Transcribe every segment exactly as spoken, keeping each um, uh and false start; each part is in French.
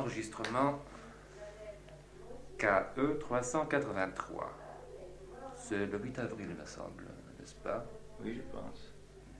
enregistrement K E trois cent quatre-vingt-trois. C'est le huit avril, il me semble, n'est-ce pas? Oui, je pense.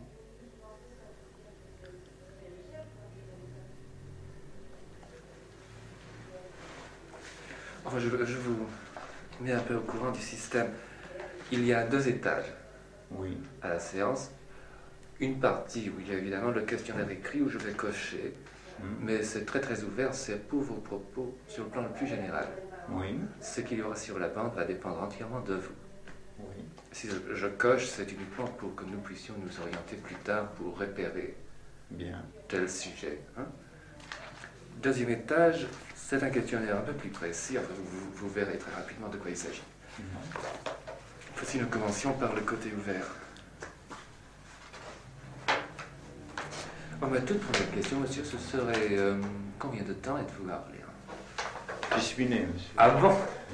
Enfin, je, je vous mets un peu au courant du système. Il y a deux étages oui. à la séance. Une partie où il y a évidemment le questionnaire écrit où je vais cocher, mmh. mais c'est très très ouvert, c'est pour vos propos sur le plan le plus général. Oui. Ce qu'il y aura sur la bande va dépendre entièrement de vous. Oui. Si je, je coche, c'est uniquement pour que nous puissions nous orienter plus tard pour repérer Bien. tel sujet. Hein. Deuxième étage, c'est un questionnaire un peu plus précis, enfin, vous, vous verrez très rapidement de quoi il s'agit. Mmh. Si nous commencions par le côté ouvert. Oh, ma toute première question, monsieur, ce serait euh, combien de temps êtes-vous à Orléans? Je suis né, monsieur. Ah bon?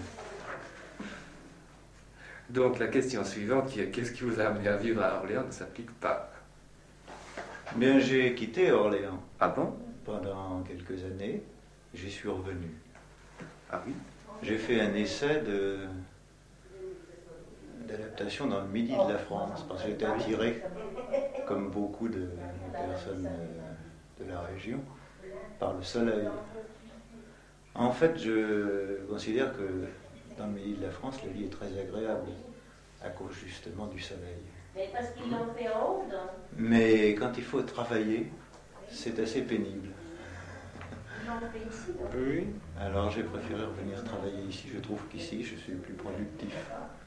Donc la question suivante, qui est qu'est-ce qui vous a amené à vivre à Orléans, ne s'applique pas. Bien, j'ai quitté Orléans. Ah bon? Pendant quelques années, j'y suis revenu. Ah oui? J'ai fait un essai de d'adaptation dans le midi de la France, parce que j'étais attiré, comme beaucoup de personnes de la région, par le soleil. En fait, je considère que dans le midi de la France, la vie est très agréable, à cause justement du soleil. Mais parce qu'ils l'ont fait en haut, donc. Mais quand il faut travailler, c'est assez pénible. Ils l'ont fait ici, donc. Oui. Alors j'ai préféré revenir travailler ici. Je trouve qu'ici, je suis plus productif.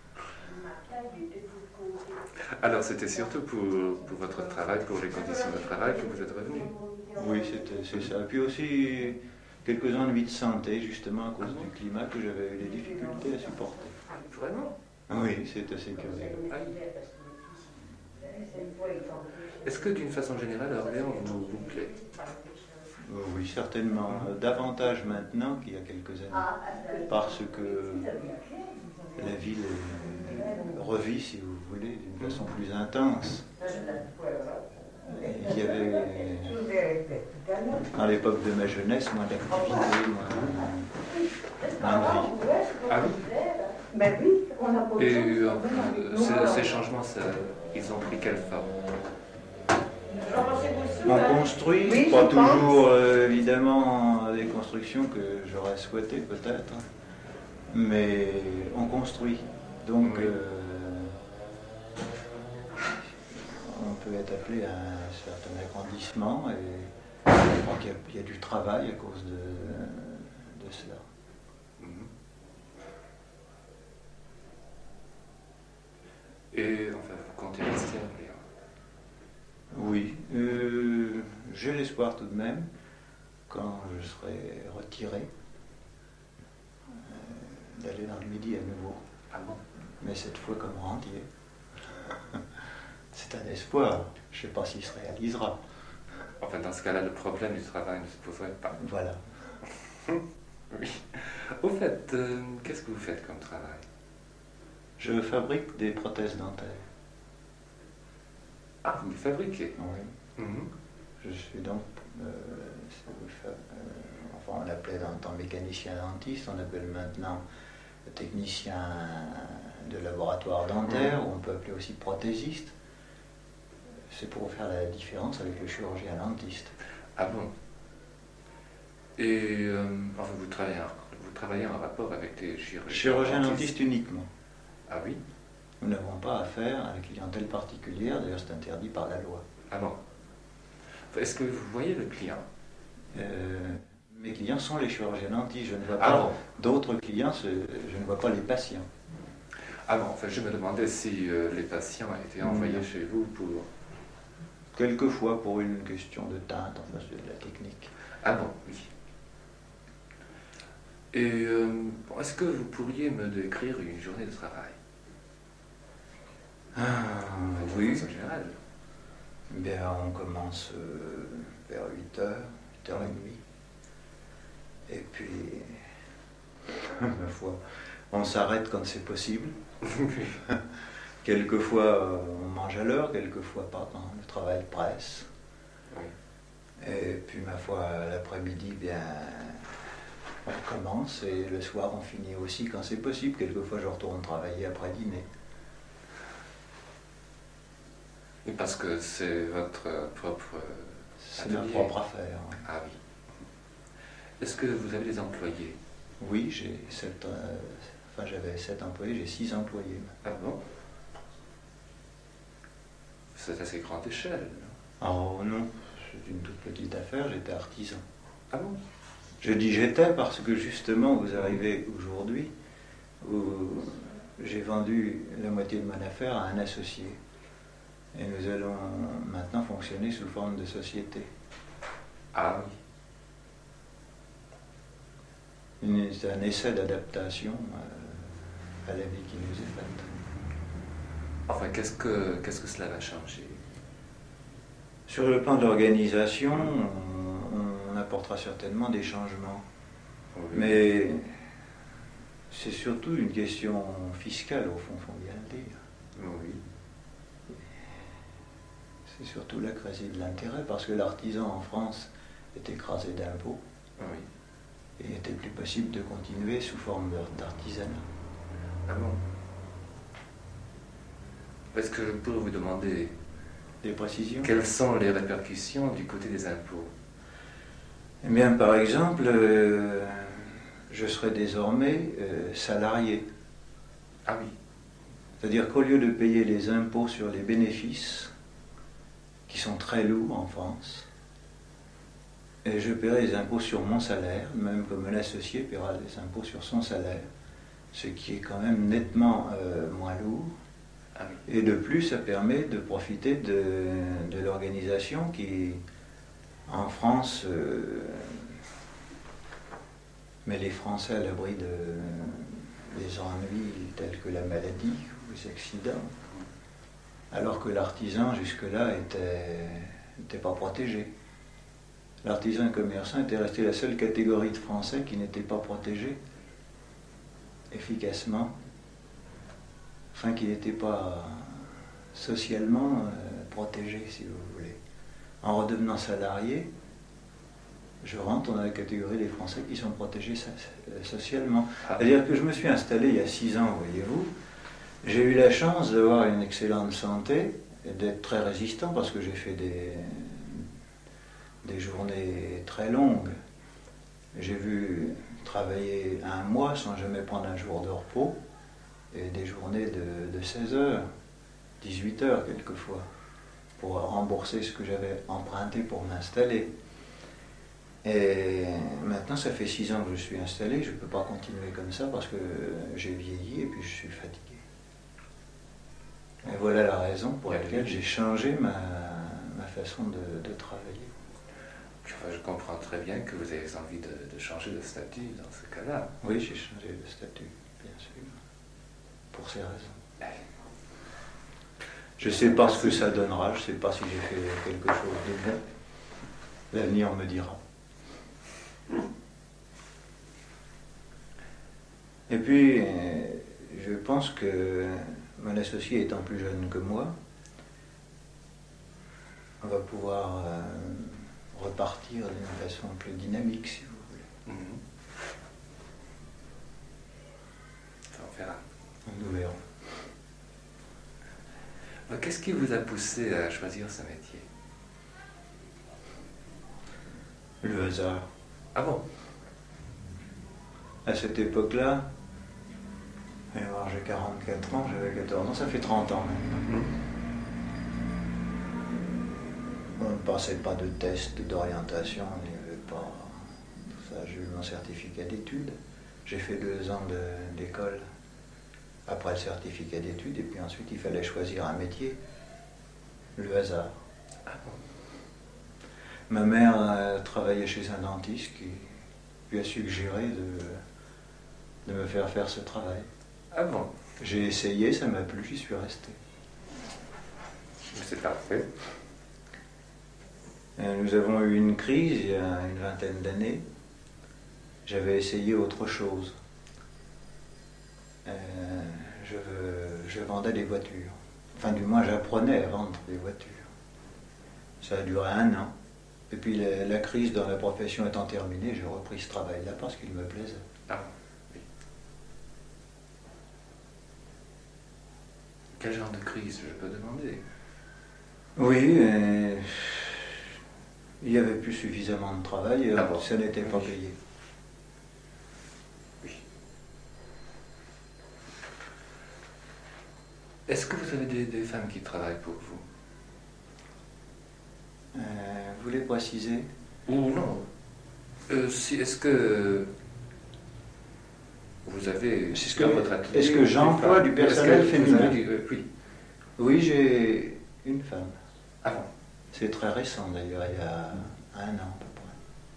Alors c'était surtout pour, pour votre travail, pour les conditions de travail que vous êtes revenu? Oui, c'était, c'est ça. Et puis aussi quelques ennuis de santé, justement à cause du climat, que j'avais eu des difficultés à supporter. Vraiment? Oui, c'est assez curieux. Est-ce que d'une façon générale, Orléans vous, vous plaît? Oui, certainement. Davantage maintenant qu'il y a quelques années. Parce que la ville revit, si vous voulez, d'une façon plus intense. Il y avait, à l'époque de ma jeunesse, moins d'activité, moins, moins de vie. Ah oui? Et euh, ces, ces changements, ça, ils ont pris quelle forme? On construit, oui, pas toujours euh, évidemment des constructions que j'aurais souhaité peut-être, mais on construit. Donc oui. euh, on peut être appelé à un certain agrandissement et je crois qu'il y a, il y a du travail à cause de, de cela. Et enfin, vous comptez rester à Orléans? Oui, euh, j'ai l'espoir tout de même, quand je serai retiré, euh, d'aller dans le Midi à nouveau. Ah bon? Mais cette fois comme rentier. C'est un espoir, je ne sais pas s'il se réalisera. Enfin, dans ce cas-là, le problème du travail ne se poserait pas. Voilà. Oui. Au fait, euh, qu'est-ce que vous faites comme travail? Je fabrique des prothèses dentaires. Ah, vous le fabriquez? Oui. Mm-hmm. Je suis donc, euh, euh, enfin on l'appelait dans le temps mécanicien dentiste, on appelle maintenant technicien de laboratoire dentaire, mmh. ou on peut appeler aussi prothésiste. C'est pour faire la différence avec le chirurgien dentiste. Ah bon? Et euh, enfin, vous, travaillez, vous travaillez en rapport avec les chirurgiens Chirurgien dentiste uniquement. Ah oui? Nous n'avons pas affaire à la clientèle particulière, d'ailleurs c'est interdit par la loi. Ah bon? Est-ce que vous voyez le client? euh, Mes clients sont les chirurgiens dentistes, je ne vois ah pas bon. D'autres clients, je ne vois pas les patients. Ah bon, enfin, je me demandais si euh, les patients étaient envoyés mmh. chez vous pour... Quelquefois pour une question de teinte, enfin c'est de la technique. Ah bon, oui. Et euh, bon, est-ce que vous pourriez me décrire une journée de travail? Ah, oui. De façon générale. Bien, on commence euh, vers huit heures, huit heures trente. Et puis, ma foi, on s'arrête quand c'est possible. Quelquefois, euh, on mange à l'heure, quelquefois pas, quand le travail presse. Oui. Et puis, ma foi, l'après-midi, bien, On commence et le soir on finit aussi quand c'est possible. Quelquefois je retourne travailler après dîner. Et parce que c'est votre propre... C'est ma propre affaire. Oui. Ah oui. Est-ce que vous avez des employés? Oui, j'ai sept, euh, enfin j'avais sept employés, j'ai six employés. Ah bon? C'est assez grande échelle, non? Oh non, c'est une toute petite affaire, j'étais artisan. Ah bon? Je dis j'étais parce que justement vous arrivez aujourd'hui où j'ai vendu la moitié de mon affaire à un associé. Et nous allons maintenant fonctionner sous forme de société. Ah oui. Une- C'est un essai d'adaptation euh, à la vie qui nous est faite. Enfin, qu'est-ce que, qu'est-ce que cela va changer? Sur le plan de l'organisation, on, on apportera certainement des changements. Oui. Mais c'est surtout une question fiscale, au fond, il faut bien le dire. Oui. C'est surtout là que réside l'intérêt, parce que l'artisan en France est écrasé d'impôts, Oui. et il n'était plus possible de continuer sous forme d'artisanat. Ah bon? Est-ce que je peux vous demander Des précisions? quelles sont les répercussions du côté des impôts? Eh bien, par exemple, euh, je serai désormais euh, salarié. Ah oui. C'est-à-dire qu'au lieu de payer les impôts sur les bénéfices, qui sont très lourds en France, et je paierai les impôts sur mon salaire, même comme un associé paiera les impôts sur son salaire, ce qui est quand même nettement euh, moins lourd. Ah oui. Et de plus, ça permet de profiter de, de l'organisation qui, en France, euh, met les Français à l'abri de, des ennuis tels que la maladie ou les accidents, alors que l'artisan, jusque-là, n'était pas protégé. L'artisan commerçant était resté la seule catégorie de Français qui n'était pas protégée efficacement, enfin qui n'était pas socialement euh, protégé, si vous voulez. En redevenant salarié, je rentre dans la catégorie des Français qui sont protégés so- socialement. C'est-à-dire que je me suis installé il y a six ans, voyez-vous. J'ai eu la chance d'avoir une excellente santé et d'être très résistant parce que j'ai fait des, des journées très longues. J'ai vu travailler un mois sans jamais prendre un jour de repos et des journées de, de seize heures, dix-huit heures quelquefois, pour rembourser ce que j'avais emprunté pour m'installer. Et maintenant, ça fait six ans que je suis installé, je ne peux pas continuer comme ça parce que j'ai vieilli et puis je suis fatigué. Et voilà la raison pour laquelle j'ai changé ma, ma façon de, de travailler. Enfin, je comprends très bien que vous avez envie de, de changer de statut dans ce cas-là. Oui, j'ai changé de statut, bien sûr, pour ces raisons. Je ne sais pas ce que ça donnera, je ne sais pas si j'ai fait quelque chose de bon. L'avenir me dira. Et puis, je pense que mon associé étant plus jeune que moi, on va pouvoir euh, repartir d'une façon plus dynamique, si vous voulez. Mhm. Ça, on verra. Nous verrons. Alors, qu'est-ce qui vous a poussé à choisir ce métier? Le hasard. Ah bon? À cette époque-là, alors j'ai quarante-quatre ans, j'avais quatorze ans, ça fait trente ans maintenant. Mhm. On ne passait pas de test d'orientation, il n'y avait pas tout ça. J'ai eu mon certificat d'études. J'ai fait deux ans de- d'école après le certificat d'études, et puis ensuite il fallait choisir un métier. Le hasard. Ah bon? Ma mère euh, travaillait chez un dentiste qui lui a suggéré de, de me faire faire ce travail. Ah bon? J'ai essayé, ça m'a plu, j'y suis resté. C'est parfait. Euh, Nous avons eu une crise il y a une vingtaine d'années. J'avais essayé autre chose. Euh, je, je vendais des voitures. Enfin, du moins, j'apprenais à vendre des voitures. Ça a duré un an. Et puis la, la crise dans la profession étant terminée, j'ai repris ce travail-là parce qu'il me plaisait. Ah, oui. Quel genre de crise, je peux demander? Oui, euh, il n'y avait plus suffisamment de travail, ah bon. ça n'était pas Oui. payé. Oui. Est-ce que vous avez des, des femmes qui travaillent pour vous? Euh, vous voulez préciser? Ou non? Euh, si, est-ce que vous avez Est-ce dans que, votre atelier est-ce que j'emploie du personnel est-ce que vous féminin? avez du- euh, Oui. Oui, j'ai une femme. Ah bon. C'est très récent d'ailleurs, il y a un an à peu près.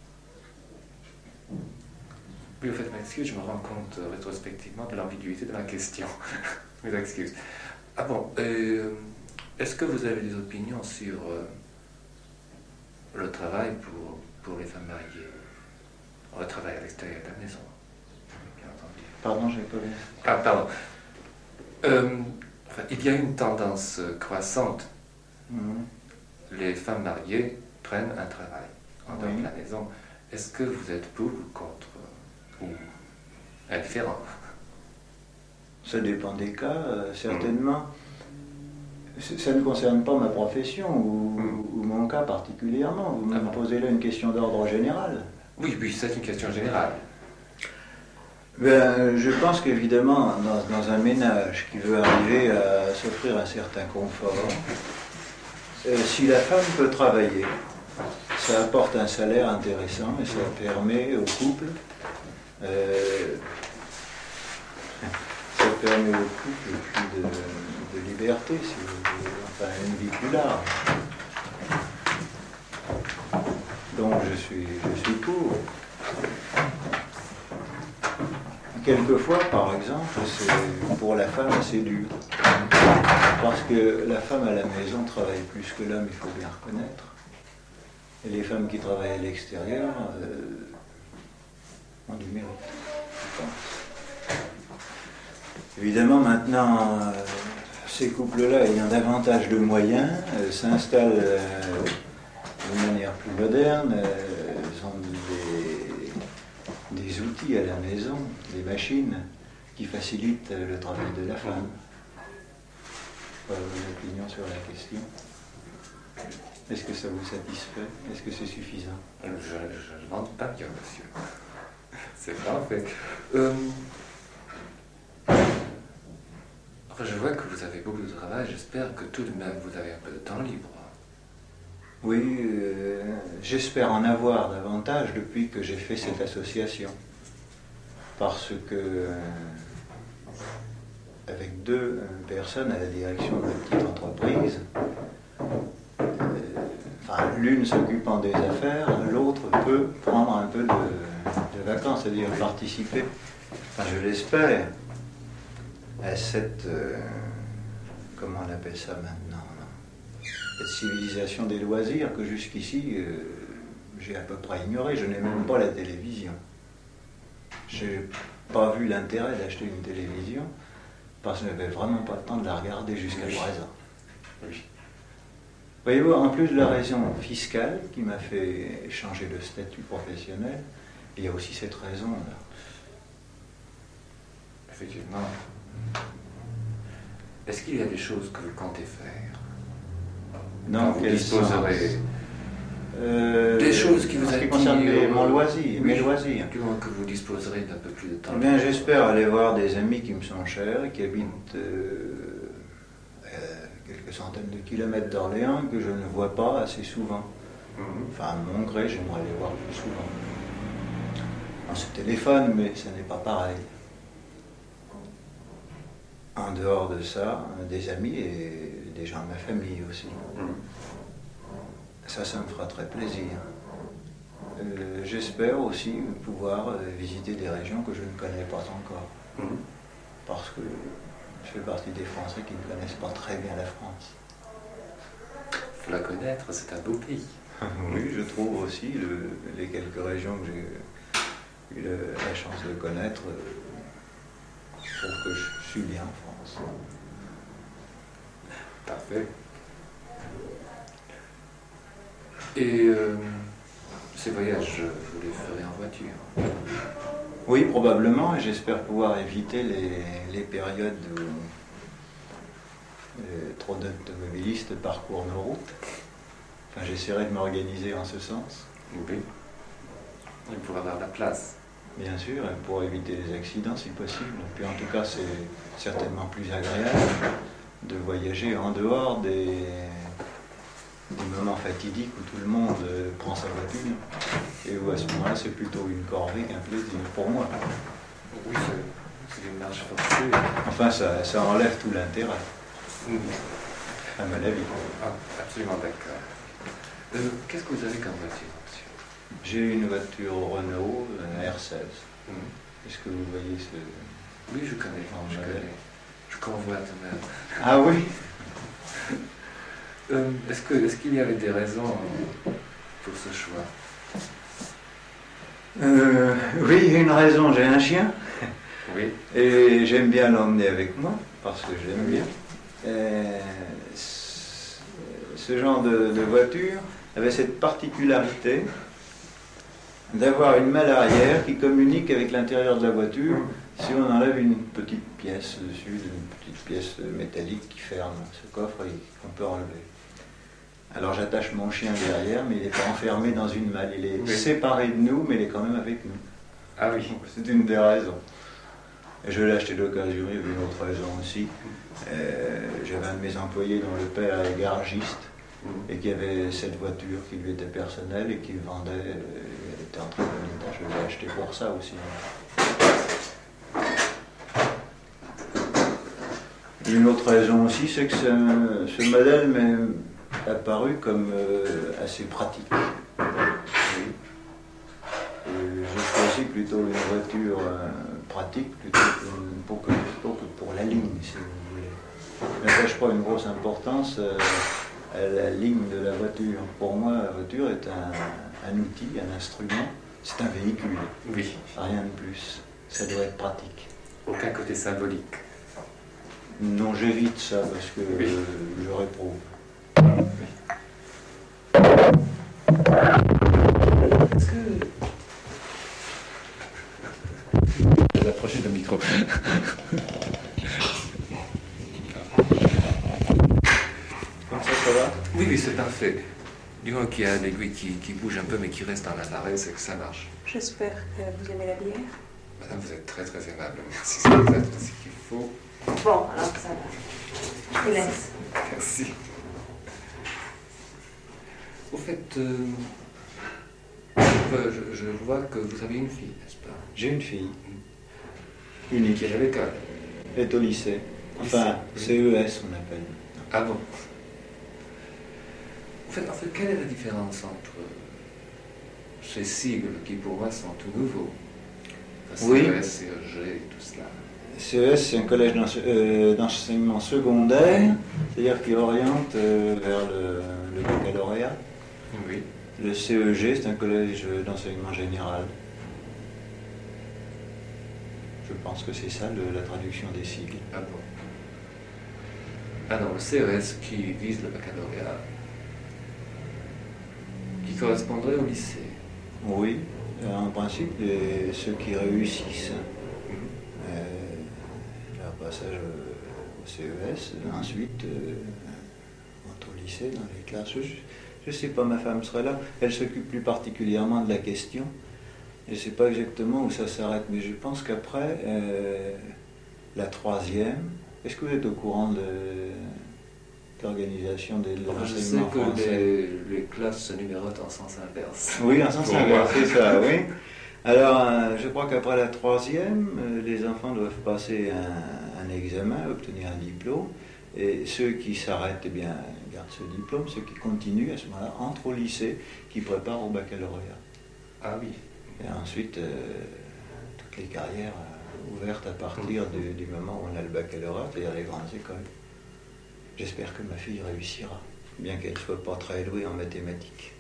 Oui, au fait, m'excuse, je me rends compte euh, rétrospectivement de l'ambiguïté de ma question. Mes excuses. Ah bon, euh, est-ce que vous avez des opinions sur euh, le travail pour, pour les femmes mariées? Le travail à l'extérieur de la maison, bien entendu. Pardon, j'ai pas bien. Ah, pardon. Euh, enfin, il y a une tendance euh, croissante. Mhm. Les femmes mariées prennent un travail en dehors Oui. de la maison. Est-ce que vous êtes pour ou contre euh, ou indifférent? Ça dépend des cas, euh, certainement. C- Ça ne concerne pas ma profession ou, Mm. ou mon cas particulièrement. Vous me Ah bon. posez là une question d'ordre général. Oui, oui, c'est une question générale. Ben, je pense qu'évidemment, dans, dans un ménage qui veut arriver à s'offrir un certain confort, euh, si la femme peut travailler, ça apporte un salaire intéressant et ça permet au couple, euh, ça permet au couple plus de, de liberté, si vous voulez, enfin une vie plus large. Donc je suis, je suis pour. Quelquefois, par exemple, c'est pour la femme assez dur. Parce que la femme à la maison travaille plus que l'homme, il faut bien reconnaître. Et les femmes qui travaillent à l'extérieur euh, ont du mérite, je pense. Évidemment, maintenant, euh, ces couples-là, ayant davantage de moyens, euh, s'installent euh, d'une manière plus moderne, euh, ils ont des, des outils à la maison, des machines qui facilitent le travail de la femme. Voilà vos opinions sur la question. Est-ce que ça vous satisfait? Est-ce que c'est suffisant? Je ne demande pas bien, monsieur. C'est parfait. Euh, enfin, je vois que vous avez beaucoup de travail. J'espère que tout de même vous avez un peu de temps libre. Oui, euh, j'espère en avoir davantage depuis que j'ai fait cette association. Parce que, euh, avec deux euh, personnes à la direction de la petite entreprise, euh, enfin, l'une s'occupant des affaires, l'autre peut prendre un peu de, de vacances, c'est-à-dire participer, enfin, je l'espère, à cette, euh, comment on appelle ça maintenant, cette civilisation des loisirs que jusqu'ici euh, j'ai à peu près ignoré. Je n'ai même pas la télévision. Je n'ai pas vu l'intérêt d'acheter une télévision parce que je n'avais vraiment pas le temps de la regarder jusqu'à Oui. présent. Oui. Voyez-vous, en plus de la raison fiscale qui m'a fait changer de statut professionnel, il y a aussi cette raison-là. Effectivement. Est-ce qu'il y a des choses que vous comptez faire? Non, Quand vous quel disposerez sens Euh, des choses qui vous en ce qui attirent, concerne les- mon euh, loisir, oui, mes loisirs. du moment que vous disposerez d'un peu plus de temps. Eh bien, j'espère aller voir des amis qui me sont chers et qui habitent euh, à quelques centaines de kilomètres d'Orléans que je ne vois pas assez souvent. Mhm. Enfin, à mon gré, j'aimerais les voir plus souvent. On se téléphone, mais ce n'est pas pareil. En dehors de ça, des amis et des gens de ma famille aussi. Mhm. Ça, ça me fera très plaisir. Euh, j'espère aussi pouvoir euh, visiter des régions que je ne connais pas encore. Mhm. Parce que je fais partie des Français qui ne connaissent pas très bien la France. Faut la connaître, c'est un beau pays. Oui, je trouve aussi le- les quelques régions que j'ai eu le- la chance de connaître, euh, je trouve que je suis bien en France. Parfait. Et euh, ces voyages, vous les ferez en voiture? Oui, probablement, et j'espère pouvoir éviter les, les périodes où euh, trop d'automobilistes parcourent nos routes. Enfin, j'essaierai de m'organiser en ce sens. Oui. Il pourra avoir la place. Bien sûr, et pour éviter les accidents si possible. Et puis en tout cas, c'est certainement plus agréable de voyager en dehors des, des moments fatidiques où tout le monde euh, prend sa voiture et où à ce moment-là, c'est plutôt une corvée qu'un plaisir pour moi. Oui, c'est, c'est une marche forcée. Enfin, ça, ça enlève tout l'intérêt, Mmh. à mon avis. Ah, absolument d'accord. Euh, qu'est-ce que vous avez comme voiture, monsieur? J'ai une voiture Renault, une R seize. Mmh. Est-ce que vous voyez ce... Oui, je connais, Oh, je ouais. connais. Je convoite même. Ah oui. Euh, est-ce, que, est-ce qu'il y avait des raisons pour ce choix? Euh, oui, il y a une raison, j'ai un chien. Oui. Et j'aime bien l'emmener avec moi, parce que j'aime bien. Et ce genre de, de voiture avait cette particularité d'avoir une malle arrière qui communique avec l'intérieur de la voiture si on enlève une petite pièce dessus, une petite pièce métallique qui ferme ce coffre et qu'on peut enlever. Alors j'attache mon chien derrière, mais il n'est pas enfermé dans une malle. Il est Oui. séparé de nous, mais il est quand même avec nous. Ah oui. C'est une des raisons. Et je l'ai acheté d'occasion, il y avait une autre raison aussi. Euh, j'avais un de mes employés dont le père est garagiste et qui avait cette voiture qui lui était personnelle et qui vendait, euh, elle était en très bon état. Je l'ai acheté pour ça aussi. Une autre raison aussi, c'est que ce, ce modèle m'est apparu comme euh, assez pratique. Oui. Et je choisis plutôt une voiture euh, pratique plutôt que pour, que, pour, que pour la ligne, si vous voulez. Je n'attache pas une grosse importance euh, à la ligne de la voiture. Pour moi, la voiture est un, un outil, un instrument, c'est un véhicule, Oui. rien de plus. Ça doit être pratique. Aucun côté symbolique. Non, j'évite ça parce que Oui. euh, je réprouve. Est-ce que... Je vais approcher le micro. Comme ça, ça va? Oui, oui, c'est parfait. Du moins qu'il y a l'aiguille qui, qui bouge un peu mais qui reste en appareil, c'est que ça marche. J'espère que vous aimez la bière. Madame, vous êtes très très aimable. Merci, c'est exact ce qu'il faut. Bon, alors ça va. Je vous laisse. Merci. Au fait, euh, je, je vois que vous avez une fille, n'est-ce pas? J'ai une fille, unique. Qui est à l'école. Elle est au lycée. Enfin, Lycée, C E S on appelle. Ah bon? En fait, en fait, quelle est la différence entre ces sigles qui pour moi sont tout nouveaux? Enfin, Oui. C E S, C E G et tout cela. C E S, c'est un collège d'ense- euh, d'enseignement secondaire, c'est-à-dire qui oriente euh, vers le, le baccalauréat. Oui. Le C E G, c'est un collège d'enseignement général. Je pense que c'est ça le- la traduction des sigles. Ah bon? Ah non, le C E S qui vise le baccalauréat, qui correspondrait au lycée. Oui, euh, en principe, les- ceux qui réussissent euh, leur passage au C E S, ensuite euh, vont au lycée, dans les classes. Je ne sais pas, ma femme serait là. Elle s'occupe plus particulièrement de la question. Je ne sais pas exactement où ça s'arrête, mais je pense qu'après, euh, la troisième, est-ce que vous êtes au courant de, de l'organisation de Enfin, je sais l'enseignement que français? les, les classes se numérotent en sens inverse. Oui, en sens Pour inverse, moi. c'est ça, oui. Alors, euh, je crois qu'après la troisième, euh, les enfants doivent passer un, un examen, obtenir un diplôme, et ceux qui s'arrêtent, eh bien, gardent ce diplôme, ceux qui continuent, à ce moment-là, entrent au lycée, qui préparent au baccalauréat. Ah oui. Et ensuite, euh, toutes les carrières euh, ouvertes à partir du, du moment où on a le baccalauréat, c'est-à-dire les grandes écoles. J'espère que ma fille réussira, bien qu'elle ne soit pas très douée en mathématiques.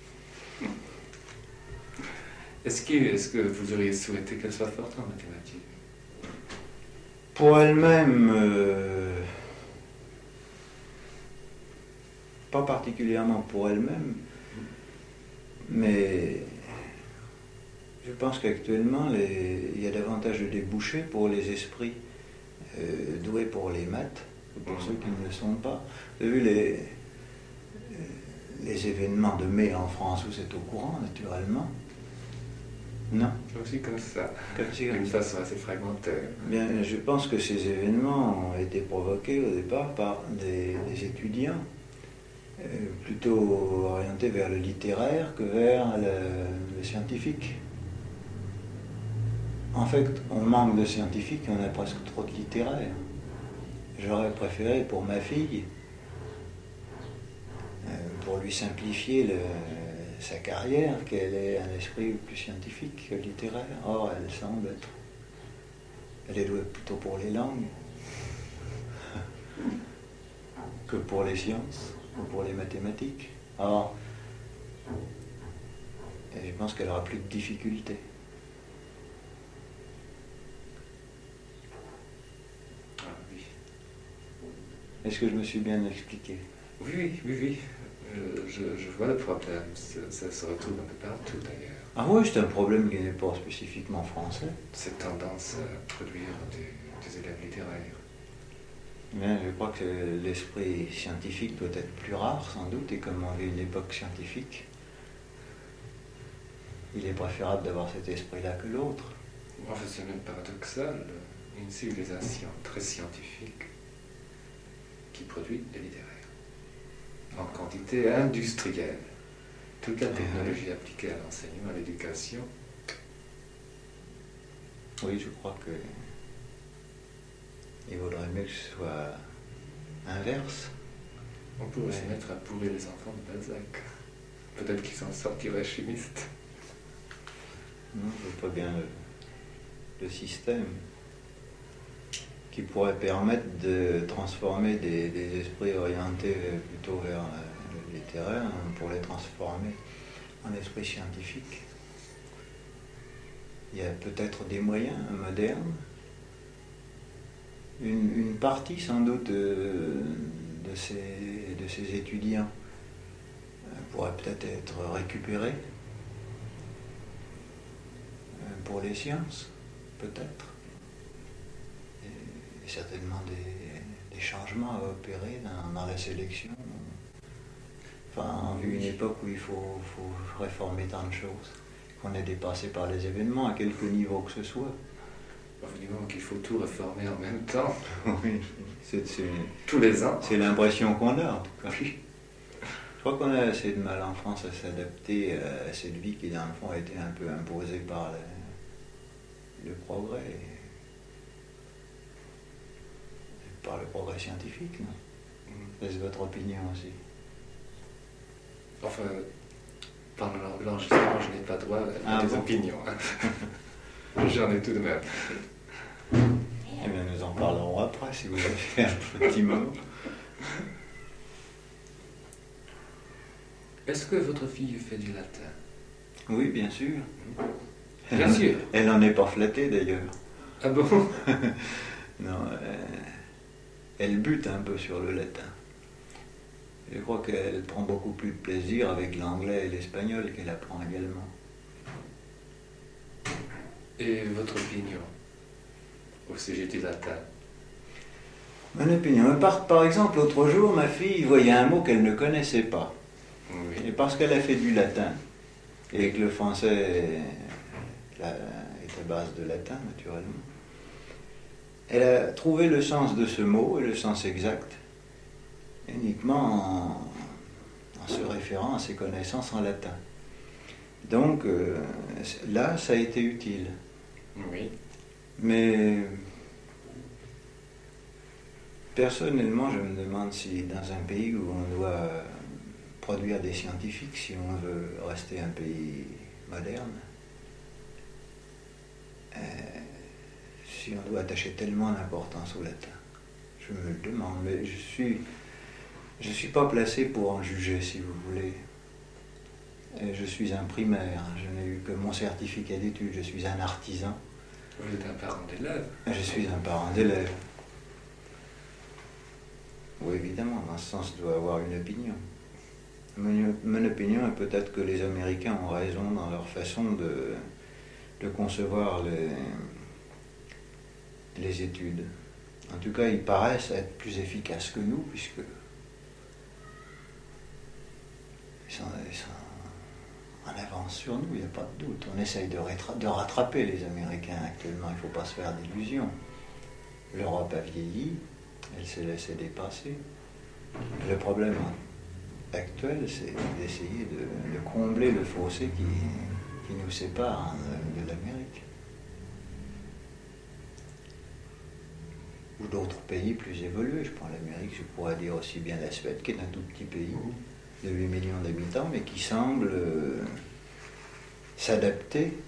Est-ce que, est-ce que vous auriez souhaité qu'elle soit forte en mathématiques? Pour elle-même, euh, pas particulièrement pour elle-même, Mais je pense qu'actuellement, les- il y a davantage de débouchés pour les esprits euh, doués pour les maths que pour ceux qui ne le sont pas. Vous avez vu les, les événements de mai en France, vous êtes au courant, naturellement? Non? Aussi comme ça, Comme si- d'une façon assez fragmentaire. Bien, je pense que ces événements ont été provoqués au départ par des, des étudiants euh, plutôt orientés vers le littéraire que vers le, le scientifique. En fait, on manque de scientifiques et on a presque trop de littéraires. J'aurais préféré pour ma fille, euh, pour lui simplifier le, sa carrière, qu'elle ait un esprit plus scientifique que littéraire. Or, elle semble être... Elle est douée plutôt pour les langues que pour les sciences ou pour les mathématiques. Or, et je pense qu'elle aura plus de difficultés. Ah, oui. Est-ce que je me suis bien expliqué? Oui, oui, oui, oui. Euh, je, je vois le problème. Ça, ça se retrouve un peu partout d'ailleurs. Ah oui, c'est un problème qui n'est pas spécifiquement français. Cette tendance à produire des, des élèves littéraires. Mais je crois que l'esprit scientifique doit être plus rare, sans doute, et comme on vit une époque scientifique, il est préférable d'avoir cet esprit-là que l'autre. En fait, c'est même paradoxal. Une civilisation très scientifique qui produit des littéraires en quantité industrielle. Toute la technologie appliquée à l'enseignement, à l'éducation. Oui, je crois que il vaudrait mieux que ce soit inverse. On pourrait Ouais. se mettre à pourrir les enfants de Balzac. Peut-être qu'ils s'en sortiraient chimistes. Non, je vois pas bien le, le système qui pourrait permettre de transformer des, des esprits orientés plutôt vers le littéraire, hein, pour les transformer en esprits scientifiques. Il y a peut-être des moyens modernes. Une, une partie sans doute de, de, ces, de ces étudiants euh, pourrait peut-être être récupérée euh, pour les sciences, peut-être. Et, et certainement des, des changements à opérer dans, dans la sélection. Enfin, en vue d'une époque où il faut, faut réformer tant de choses, qu'on est dépassé par les événements à quelque niveau que ce soit. Évidemment qu'il faut tout réformer en même temps, Oui, c'est, c'est, tous les ans. c'est l'impression qu'on a, en tout cas. Je crois qu'on a assez de mal en France à s'adapter à cette vie qui, dans le fond, a été un peu imposée par le, le progrès, et par le progrès scientifique, non? C'est votre opinion aussi. Enfin, pendant l'enregistrement, je n'ai pas droit à Ah des bon? opinions. J'en ai tout de même. Eh bien, nous en parlerons après, si vous avez un petit moment. Est-ce que votre fille fait du latin? Oui, bien sûr. Bien sûr. Elle n'en est pas flattée, d'ailleurs. Ah bon? Non, euh, elle bute un peu sur le latin. Je crois qu'elle prend beaucoup plus de plaisir avec l'anglais et l'espagnol qu'elle apprend également. Et votre opinion au sujet du latin? Mon opinion. Par, par exemple, l'autre jour, ma fille voyait un mot qu'elle ne connaissait pas. Oui. Et parce qu'elle a fait du latin, et que le français est à base de latin, naturellement, elle a trouvé le sens de ce mot, et le sens exact, uniquement en, en se référant à ses connaissances en latin. Donc, euh, là, ça a été utile. Oui. Mais personnellement, je me demande si dans un pays où on doit produire des scientifiques, si on veut rester un pays moderne, euh, si on doit attacher tellement d'importance au latin. Je me le demande, mais je suis, je suis pas placé pour en juger, si vous voulez. Et je suis un primaire, je n'ai eu que mon certificat d'études, je suis un artisan. Vous êtes un parent d'élève. Je suis un parent d'élève. Oui, évidemment, dans ce sens, je dois avoir une opinion. Mon, mon opinion est peut-être que les Américains ont raison dans leur façon de, de concevoir les, les études. En tout cas, ils paraissent être plus efficaces que nous, puisque ils sont, ils sont en avance sur nous, il n'y a pas de doute. On essaye de, rétra- de rattraper les Américains actuellement, il ne faut pas se faire d'illusions. L'Europe a vieilli, elle s'est laissée dépasser. Le problème actuel, c'est d'essayer de, de combler le fossé qui, qui nous sépare de, de l'Amérique. Ou d'autres pays plus évolués. Je prends l'Amérique, je pourrais dire aussi bien la Suède, qui est un tout petit pays de huit millions d'habitants, mais qui semble euh, s'adapter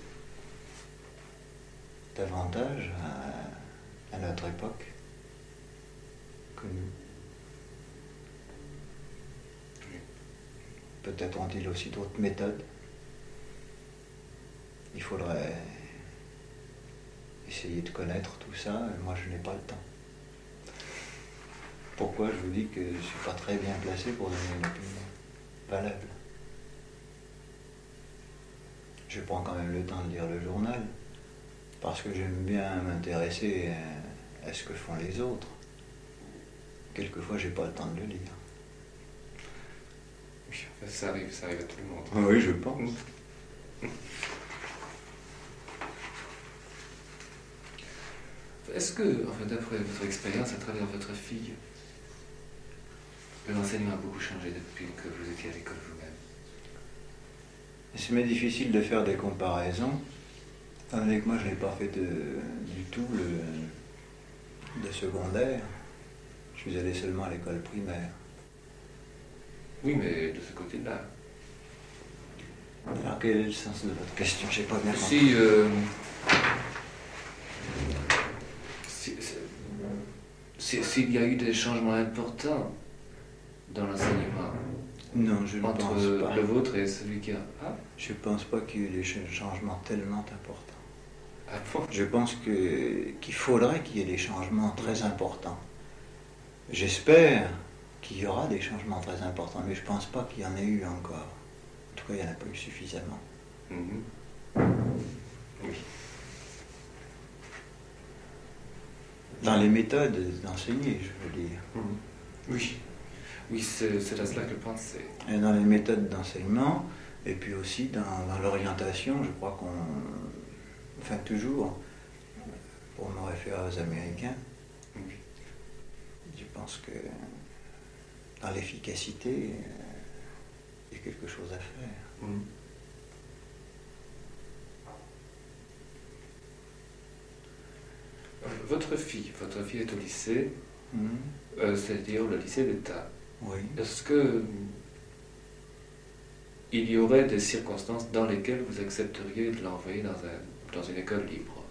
davantage à, à notre époque que nous. Peut-être ont-ils aussi d'autres méthodes. Il faudrait essayer de connaître tout ça, et moi je n'ai pas le temps. Pourquoi je vous dis que je ne suis pas très bien placé pour donner une opinion valable. Je prends quand même le temps de lire le journal, parce que j'aime bien m'intéresser à, à ce que font les autres. Quelquefois, j'ai pas le temps de le lire. Oui, ça arrive, ça arrive à tout le monde. Oui, je pense. Est-ce que, enfin, d'après votre expérience à travers votre fille, l'enseignement a beaucoup changé depuis que vous étiez à l'école vous-même? C'est difficile de faire des comparaisons. Avec moi, je n'ai pas fait de, du tout le, de secondaire. Je suis allé seulement à l'école primaire. Oui, mais de ce côté-là. Alors, quel est le sens de votre question? Je n'ai pas bien compris. Si, euh, si, si, s'il y a eu des changements importants dans l'enseignement, non, je ne entre pense pas. le vôtre et celui qui a... Ah, je ne pense pas qu'il y ait eu des changements tellement importants. ah bon? Je pense que, qu'il faudrait qu'il y ait des changements très importants. J'espère qu'il y aura des changements très importants, mais je ne pense pas qu'il y en ait eu encore. En tout cas, il n'y en a pas eu suffisamment. Mm-hmm. Oui. Dans les méthodes d'enseigner, je veux dire. Mm-hmm. Oui. Oui, c'est, c'est à cela que je pensais. Et dans les méthodes d'enseignement, et puis aussi dans, dans l'orientation, je crois qu'on... Enfin, toujours, pour me référer aux Américains, Oui. je pense que dans l'efficacité, il y a quelque chose à faire. Mm. Votre fille, votre fille est au lycée, Mmh. euh, c'est-à-dire le lycée d'État. Oui. Est-ce que il y aurait des circonstances dans lesquelles vous accepteriez de l'envoyer dans, un, dans une école libre?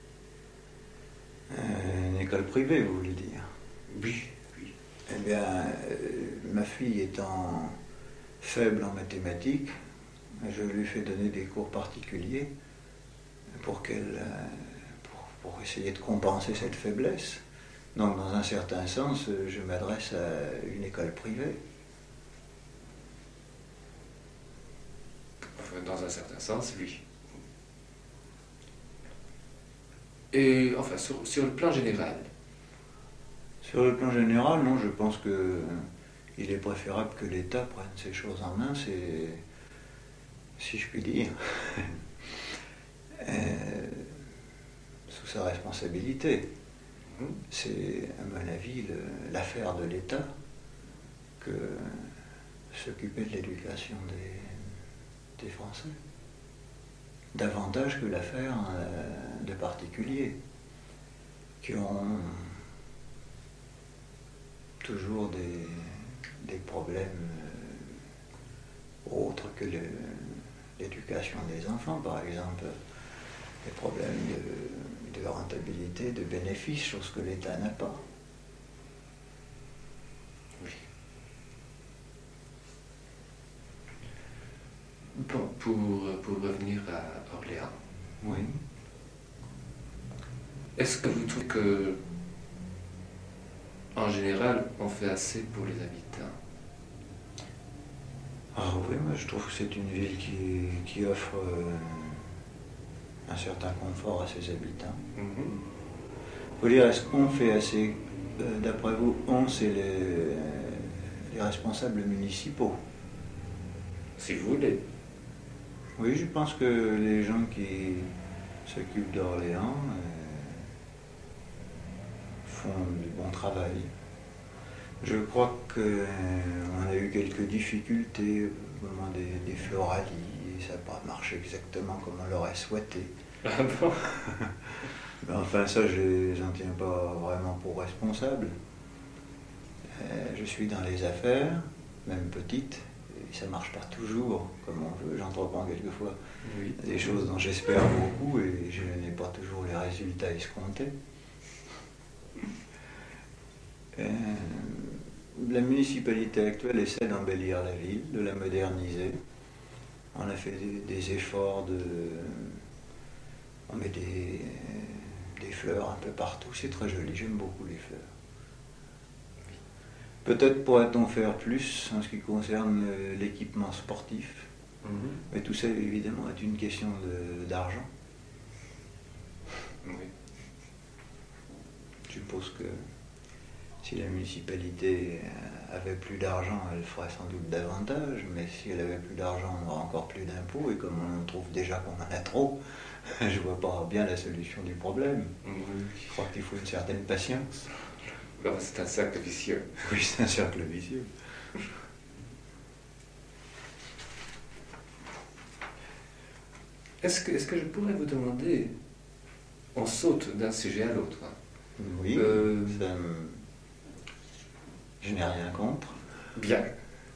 Euh, une école privée, vous voulez dire? Oui, oui. Eh bien, euh, ma fille étant faible en mathématiques, je lui fais donner des cours particuliers pour qu'elle, euh, pour, pour essayer de compenser cette faiblesse. Donc, dans un certain sens, je m'adresse à une école privée. Enfin, dans un certain sens, oui. Et enfin, sur, sur le plan général. Sur le plan général, non, je pense que il est préférable que l'État prenne ces choses en main, c'est, si je puis dire, euh, sous sa responsabilité. C'est, à mon avis, le, l'affaire de l'État que s'occuper de l'éducation des, des Français. Davantage que l'affaire euh, de particuliers qui ont toujours des, des problèmes euh, autres que le, l'éducation des enfants, par exemple, des problèmes de, de rentabilité, de bénéfices, chose que l'État n'a pas. Oui. Bon, pour, pour revenir à Orléans, Oui. est-ce que vous trouvez que, en général, on fait assez pour les habitants? oui, moi je trouve que c'est une ville qui, qui offre euh, un certain confort à ses habitants. Il Mhm. faut dire, est-ce qu'on fait assez, euh, d'après vous, on, c'est les, les responsables municipaux? Si vous voulez. Oui, je pense que les gens qui s'occupent d'Orléans euh, font du bon travail. Je crois qu'on euh, a eu quelques difficultés au moment des, des Floralies, et ça n'a pas marché exactement comme on l'aurait souhaité. Ah bon? Mais enfin, ça, je les en tiens pas vraiment pour responsables. Euh, je suis dans les affaires, même petites, et ça marche pas toujours comme on veut. J'entreprends quelquefois Oui. des choses dont j'espère beaucoup et je n'ai pas toujours les résultats escomptés. Euh, la municipalité actuelle essaie d'embellir la ville, de la moderniser. On a fait des, des efforts de... On met des, des fleurs un peu partout, c'est très joli, j'aime beaucoup les fleurs. Peut-être pourrait-on faire plus en ce qui concerne l'équipement sportif, Mhm. mais tout ça évidemment est une question de- d'argent. Oui. Je suppose que si la municipalité avait plus d'argent, elle ferait sans doute davantage, mais si elle avait plus d'argent, on aurait encore plus d'impôts, et comme on trouve déjà qu'on en a trop, je vois pas bien la solution du problème. Oui. Je crois qu'il faut une certaine patience. Alors, c'est un cercle vicieux. Oui, c'est un cercle vicieux. Est-ce que, est-ce que je pourrais vous demander, on saute d'un sujet à l'autre, hein. Oui, Euh, ça me- je n'ai rien contre. Bien.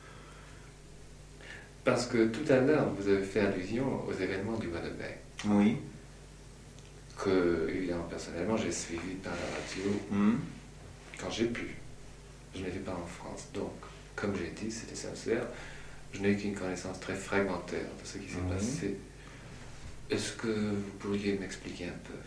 Parce que tout à l'heure, vous avez fait allusion aux événements du mois de mai, Oui. que, évidemment, personnellement, j'ai suivi par la radio Hmm. quand j'ai pu. Je n'étais pas en France, donc, comme j'ai dit, c'était sincère, je n'ai qu'une connaissance très fragmentaire de ce qui s'est Oui. passé. Est-ce que vous pourriez m'expliquer un peu?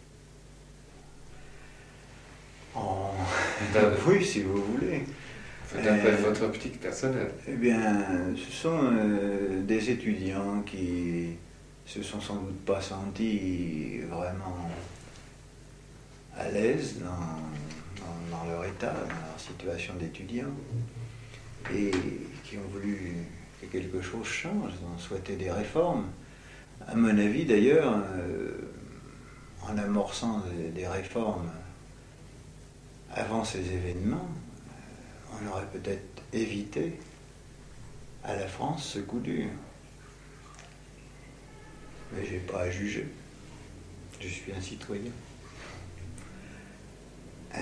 Oh. D'un- Oui, si vous voulez. Enfin, d'après Euh, votre optique personnelle. Eh bien, ce sont euh, des étudiants qui se sont sans doute pas sentis vraiment à l'aise dans, dans- dans leur état, dans leur situation d'étudiant, et qui ont voulu que quelque chose change, ils ont souhaité des réformes. À mon avis, d'ailleurs, euh, en amorçant des, des réformes avant ces événements, euh, on aurait peut-être évité à la France ce coup dur. Mais j'ai pas à juger. Je suis un citoyen. Euh,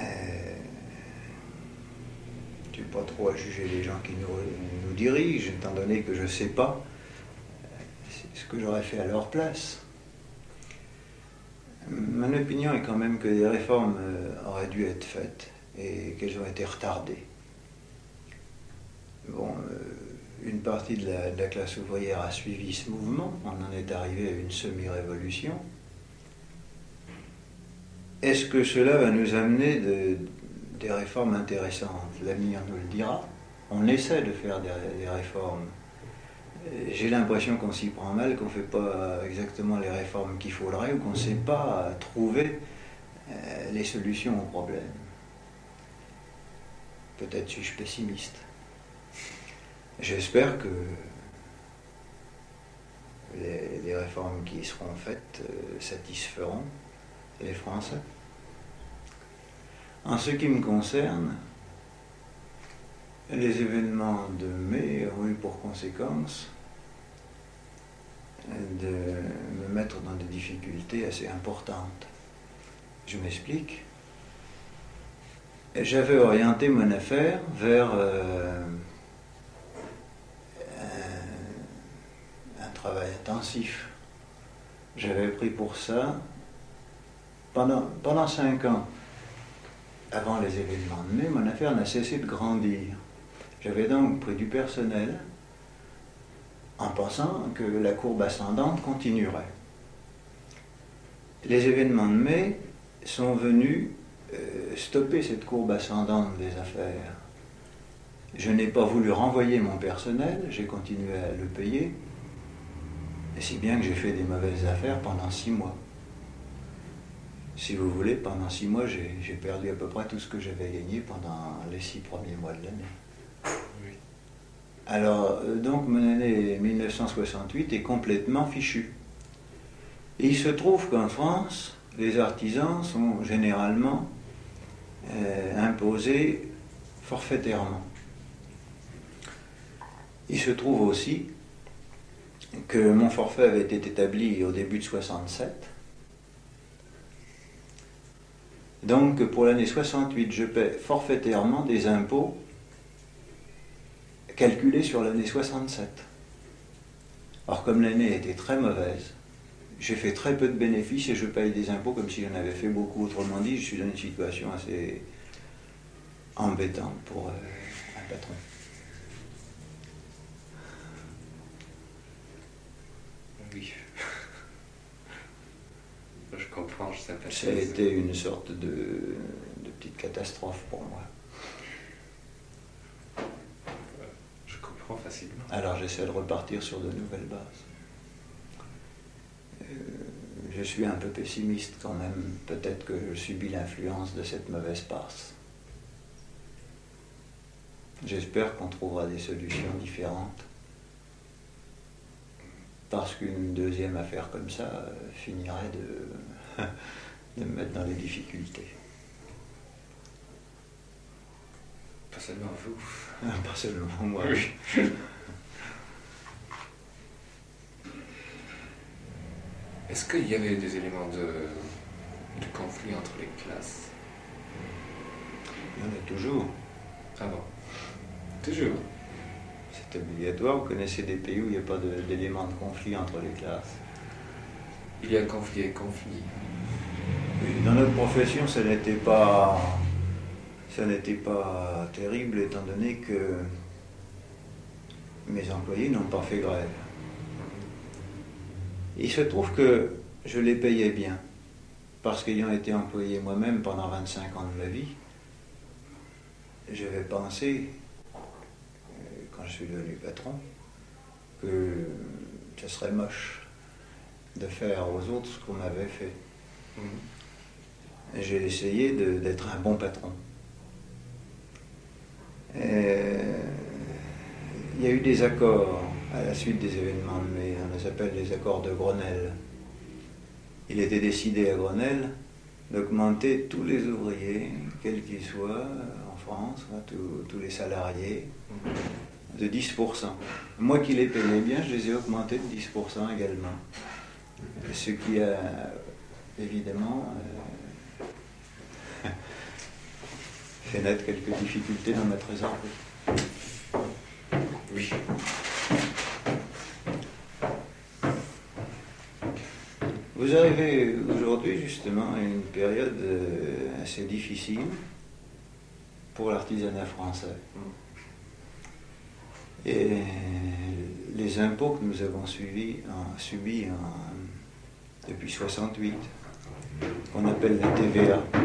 je n'ai pas trop à juger les gens qui nous, nous dirigent, étant donné que je ne sais pas ce que j'aurais fait à leur place. Mon opinion est quand même que les réformes auraient dû être faites et qu'elles ont été retardées. Bon, euh, une partie de la, de la classe ouvrière a suivi ce mouvement, on en est arrivé à une semi-révolution. Est-ce que cela va nous amener de, des réformes intéressantes? L'avenir nous le dira. On essaie de faire des, des réformes. J'ai l'impression qu'on s'y prend mal, qu'on ne fait pas exactement les réformes qu'il faudrait ou qu'on ne sait pas trouver euh, les solutions aux problèmes. Peut-être suis-je pessimiste. J'espère que les, les réformes qui seront faites euh, satisferont les Français. En ce qui me concerne, les événements de mai ont eu pour conséquence de me mettre dans des difficultés assez importantes. Je m'explique. J'avais orienté mon affaire vers euh, un, un travail intensif. J'avais pris pour ça, pendant, pendant cinq ans, avant les événements de mai, mon affaire n'a cessé de grandir. J'avais donc pris du personnel en pensant que la courbe ascendante continuerait. Les événements de mai sont venus euh, stopper cette courbe ascendante des affaires. Je n'ai pas voulu renvoyer mon personnel, j'ai continué à le payer, et si bien que j'ai fait des mauvaises affaires pendant six mois. Si vous voulez, pendant six mois, j'ai, j'ai perdu à peu près tout ce que j'avais gagné pendant les six premiers mois de l'année. Oui. Alors, donc, mon année mille neuf cent soixante-huit est complètement fichue. Et il se trouve qu'en France, les artisans sont généralement euh, imposés forfaitairement. Il se trouve aussi que mon forfait avait été établi au début de soixante-sept. Donc, pour l'année soixante-huit, je paie forfaitairement des impôts calculés sur l'année soixante-sept. Or, comme l'année était très mauvaise, j'ai fait très peu de bénéfices et je paye des impôts comme si j'en avais fait beaucoup. Autrement dit, je suis dans une situation assez embêtante pour euh, un patron. Oui. Je comprends, je sympathise. Ça a été une sorte de, de petite catastrophe pour moi. Je comprends facilement. Alors j'essaie de repartir sur de nouvelles bases. Euh, je suis un peu pessimiste quand même. Peut-être que je subis l'influence de cette mauvaise passe. J'espère qu'on trouvera des solutions différentes. Parce qu'une deuxième affaire comme ça euh, finirait de, de me mettre dans les difficultés. Pas seulement vous. Pas seulement moi. Oui. Est-ce qu'il y avait des éléments de, de conflit entre les classes? Il y en a toujours. Ah bon? Toujours? C'est obligatoire. Vous connaissez des pays où il n'y a pas de, d'éléments de conflit entre les classes? Il y a conflit et conflit. Oui, dans notre profession, ça n'était pas, ça n'était pas terrible, étant donné que mes employés n'ont pas fait grève. Il se trouve que je les payais bien, parce qu'ayant été employé moi-même pendant vingt-cinq ans de ma vie, j'avais pensé, quand je suis devenu patron, que ce serait moche de faire aux autres ce qu'on m'avait fait. Mmh. J'ai essayé de, d'être un bon patron. Et il y a eu des accords à la suite des événements de mai, on les appelle les accords de Grenelle. Il était décidé à Grenelle d'augmenter tous les ouvriers, quels qu'ils soient, en France, tous, tous les salariés, de dix pour cent. Moi qui les payais bien, je les ai augmentés de dix pour cent également. Ce qui a évidemment euh, fait naître quelques difficultés dans ma trésorerie. Oui. Vous arrivez aujourd'hui justement à une période euh, assez difficile pour l'artisanat français. Et les impôts que nous avons suivis, en, subis en, depuis soixante-huit, qu'on appelle la T V A,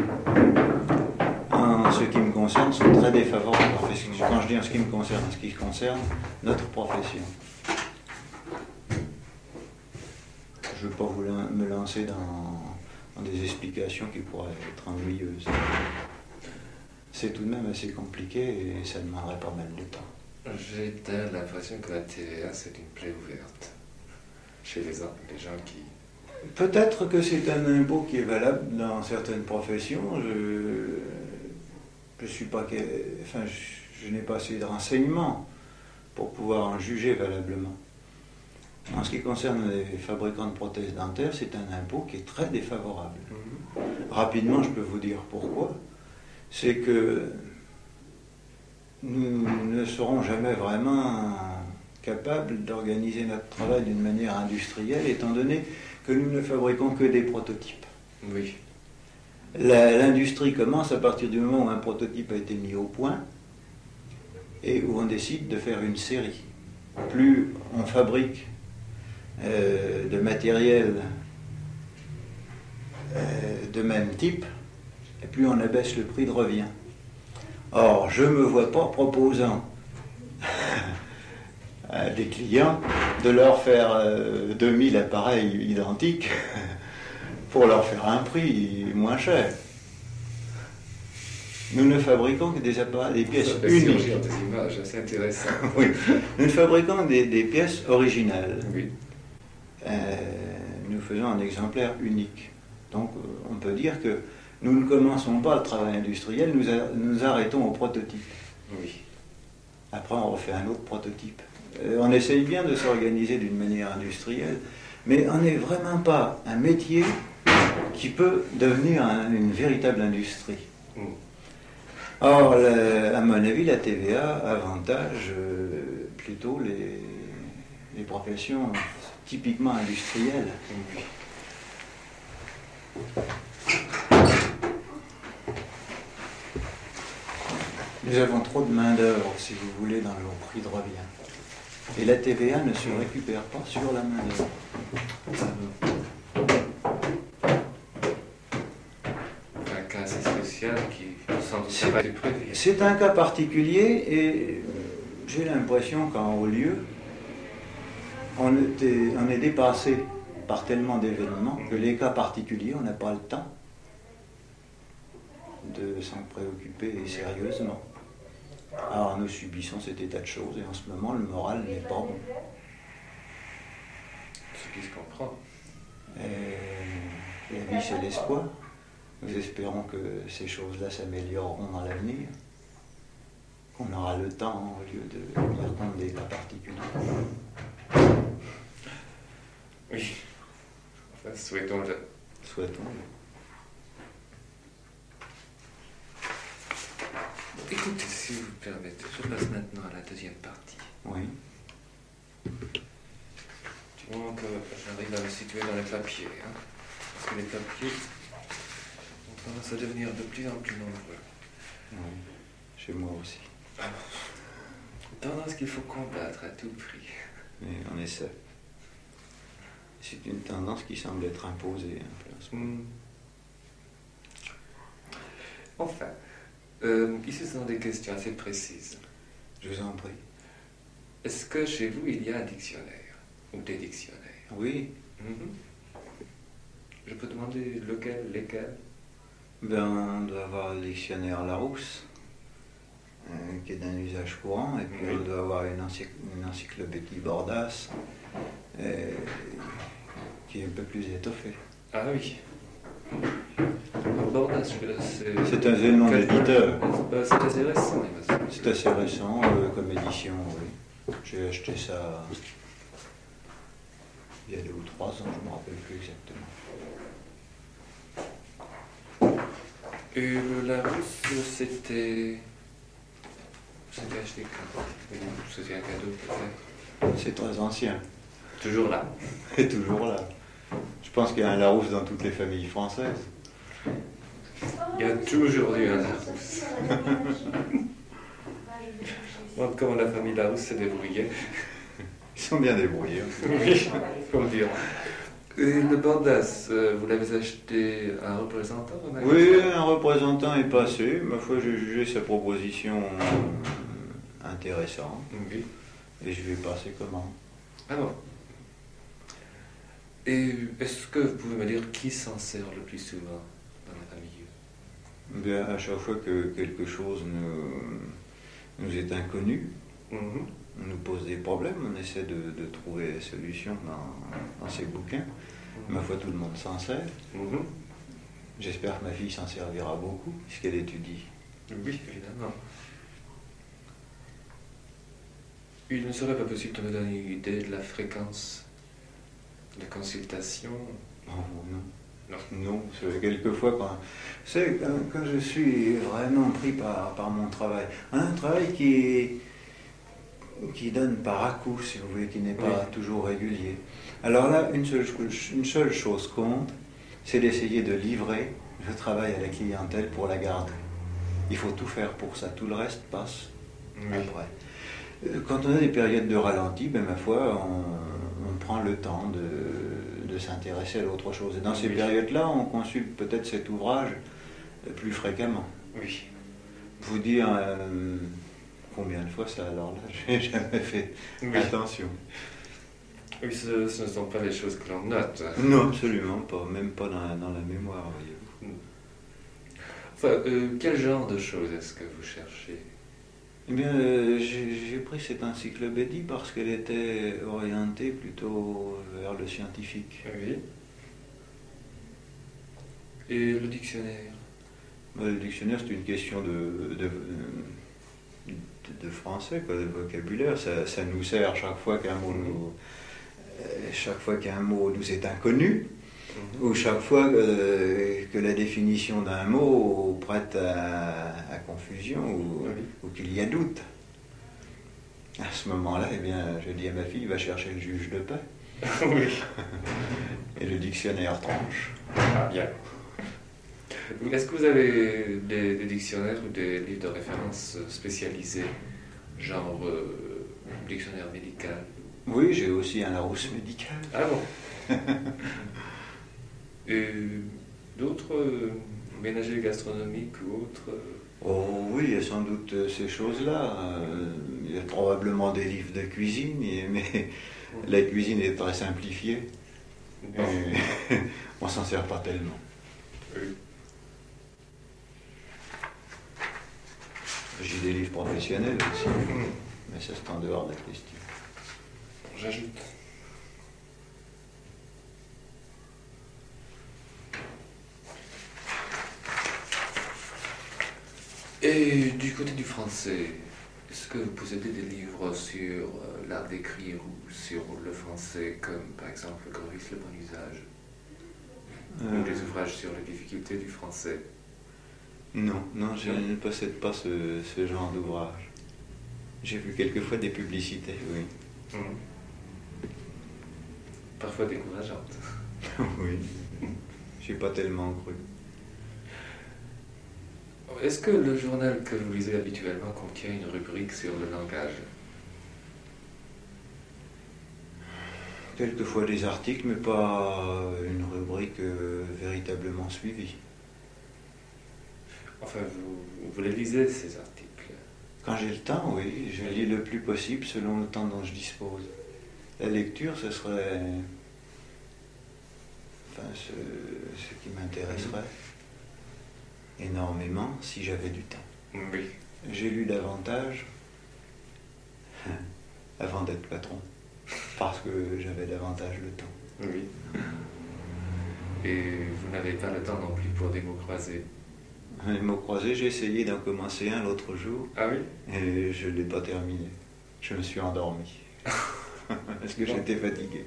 en ce qui me concerne, sont très défavorables. Quand je dis en ce qui me concerne, en ce qui concerne notre profession. Je ne veux pas vous me lancer dans, dans des explications qui pourraient être ennuyeuses. C'est tout de même assez compliqué et ça demanderait pas mal de temps. J'ai l'impression que la T V A, c'est une plaie ouverte chez les, les gens qui... Peut-être que c'est un impôt qui est valable dans certaines professions. Je je suis pas... Enfin, je, je n'ai pas assez de renseignements pour pouvoir en juger valablement. En ce qui concerne les fabricants de prothèses dentaires, c'est un impôt qui est très défavorable. Mmh. Rapidement, je peux vous dire pourquoi. C'est que nous ne serons jamais vraiment capables d'organiser notre travail d'une manière industrielle, étant donné que nous ne fabriquons que des prototypes. Oui. La, l'industrie commence à partir du moment où un prototype a été mis au point et où on décide de faire une série. Plus on fabrique euh, de matériel euh, de même type, et plus on abaisse le prix de revient. Or, je ne me vois pas proposant à des clients de leur faire euh, deux mille appareils identiques pour leur faire un prix moins cher. Nous ne fabriquons que des appareils, des pièces Ça fait uniques. surgir des images assez intéressantes. Oui, nous ne fabriquons des, des pièces originales. Oui. Euh, nous faisons un exemplaire unique. Donc euh, on peut dire que nous ne commençons pas le travail industriel, nous, a- nous arrêtons au prototype. Oui. Après on refait un autre prototype. Euh, on essaye bien de s'organiser d'une manière industrielle, mais on n'est vraiment pas un métier qui peut devenir un- une véritable industrie. Mm. Or, le- à mon avis, la T V A avantage euh, plutôt les, les professions typiquement industrielles. Oui. Nous avons trop de main-d'œuvre, si vous voulez, dans nos prix de revient. Et la T V A ne se récupère pas sur la main-d'œuvre. Un cas assez spécial qui sans doute C'est- pas été prévu. C'est un cas particulier et euh, j'ai l'impression qu'en haut lieu, on, était- on est dépassé par tellement d'événements que les cas particuliers, on n'a pas le temps de s'en préoccuper sérieusement. Alors nous subissons cet état de choses et en ce moment le moral n'est pas bon. Ce qui se comprend. Et la vie c'est l'espoir. Nous espérons que ces choses-là s'amélioreront dans l'avenir, qu'on aura le temps au lieu de tenir compte des cas particuliers. Oui. Enfin, souhaitons-le. Souhaitons-le. Écoutez, si vous permettez, je passe maintenant à la deuxième partie. Oui. Du moment que j'arrive à me situer dans les papiers, hein, parce que les papiers ont tendance à devenir de plus en plus nombreux. Oui. Chez moi aussi. Tendance qu'il faut combattre à tout prix. Mais on essaie. C'est une tendance qui semble être imposée un peu en ce moment. Hmm. Enfin, euh, ici ce sont des questions assez précises. Je vous en prie. Est-ce que chez vous il y a un dictionnaire ou des dictionnaires? Oui. Mhm. Je peux demander lequel, lesquels? Ben, on doit avoir le dictionnaire Larousse, euh, qui est d'un usage courant, et puis Oui. on doit avoir une, encyc- une encyclopédie Bordas, euh, qui est un peu plus étoffée. Ah oui. Bordas, je- c'est... C'est un élément Quel- d'éditeur. Bah, c'est assez récent, il me semble. C'est assez récent euh, comme édition, oui. J'ai acheté ça il y a deux ou trois ans, je ne me rappelle plus exactement. Et le Larousse, c'était... C'était acheté quand? Ou c'était un cadeau peut-être? C'est très ancien, Toujours là. et toujours là. Je pense qu'il y a un Larousse dans toutes les familles françaises. Il y a toujours eu un Larousse. Bon, comment la famille Larousse s'est débrouillée. Ils sont bien débrouillés. Oui, faut le dire. Et le Bordas, euh, vous l'avez acheté à un représentant au magasin? Oui, un représentant est passé. Ma foi, j'ai jugé sa proposition euh, intéressante. Oui. Et je lui ai passé comment? Ah bon. Et est-ce que vous pouvez me dire qui s'en sert le plus souvent dans la famille? Bien, à chaque fois que quelque chose nous, nous est inconnu, Mhm. on nous pose des problèmes, on essaie de, de trouver des solutions dans, dans ces bouquins. Ma foi, tout le monde s'en sert. Mhm. J'espère que ma fille s'en servira beaucoup, puisqu'elle étudie. Oui, évidemment. Il ne serait pas possible de me donner une idée de la fréquence de consultation? Oh, non. Non. Non, c'est quelquefois quand... C'est quand, quand je suis vraiment pris par, par mon travail. On a un travail qui, qui donne par à-coup, si vous voulez, qui n'est pas Oui. toujours régulier. Alors là, une seule, une seule chose compte, c'est d'essayer de livrer le travail à la clientèle pour la garder. Il faut tout faire pour ça, tout le reste passe Oui. après. Euh, Quand on a des périodes de ralenti, ben, ma foi, on, on prend le temps de, de s'intéresser à l'autre chose. Et dans ces Oui. périodes-là, on consulte peut-être cet ouvrage plus fréquemment. Oui. Vous dire euh, combien de fois ça, alors là, j'ai jamais fait Oui. attention. Oui, ce, ce ne sont pas les choses que l'on note. Non, absolument pas, même pas dans, dans la mémoire, voyez-vous. Enfin, euh, quel genre de choses est-ce que vous cherchez? Eh bien, euh, j'ai j'ai pris cette encyclopédie parce qu'elle était orientée plutôt vers le scientifique. Oui. Et le dictionnaire? Le dictionnaire, c'est une question de, de, de, de français, quoi, de vocabulaire. Ça, ça nous sert chaque fois qu'un mot nous, euh, chaque fois qu'un mot nous est inconnu, mm-hmm. ou chaque fois que, que la définition d'un mot prête à, à confusion ou, oui. ou qu'il y a doute. À ce moment-là, eh bien, je dis à ma fille, va chercher le juge de paix. Oui. Et le dictionnaire tranche. Ah, bien. Est-ce que vous avez des, des dictionnaires ou des livres de référence spécialisés, genre euh, dictionnaire médical? Oui, j'ai aussi un Larousse médical. Ah bon? Et d'autres euh, ménagers gastronomiques ou autres? Oh oui, il y a sans doute ces choses-là. Euh, il y a probablement des livres de cuisine, mais la cuisine est très simplifiée. Bon. Et on s'en sert pas tellement. Oui. J'ai des livres professionnels aussi, mmh. mais ça c'est en dehors de la question. J'ajoute. Et du côté du français, est-ce que vous possédez des livres sur euh, l'art d'écrire ou sur le français, comme par exemple Grovis le bon usage, euh... ou des ouvrages sur les difficultés du français? Non, non, je ne possède pas ce, ce genre d'ouvrage. J'ai vu quelquefois des publicités, oui. Mmh. Parfois décourageantes. Oui, j'ai pas tellement cru. Est-ce que le journal que vous lisez habituellement contient une rubrique sur le langage? Quelquefois des articles, mais pas une rubrique euh, véritablement suivie. Enfin, vous, vous les lisez, ces articles? Quand j'ai le temps, oui. Je lis le plus possible selon le temps dont je dispose. La lecture, ce serait enfin, ce, ce qui m'intéresserait énormément si j'avais du temps. Oui. J'ai lu davantage avant d'être patron, parce que j'avais davantage le temps. Oui. Et vous n'avez pas le temps non plus pour des mots croisés? Les mots croisés, j'ai essayé d'en commencer un l'autre jour. Ah oui? Et je ne l'ai pas terminé. Je me suis endormi. Parce que j'étais fatigué.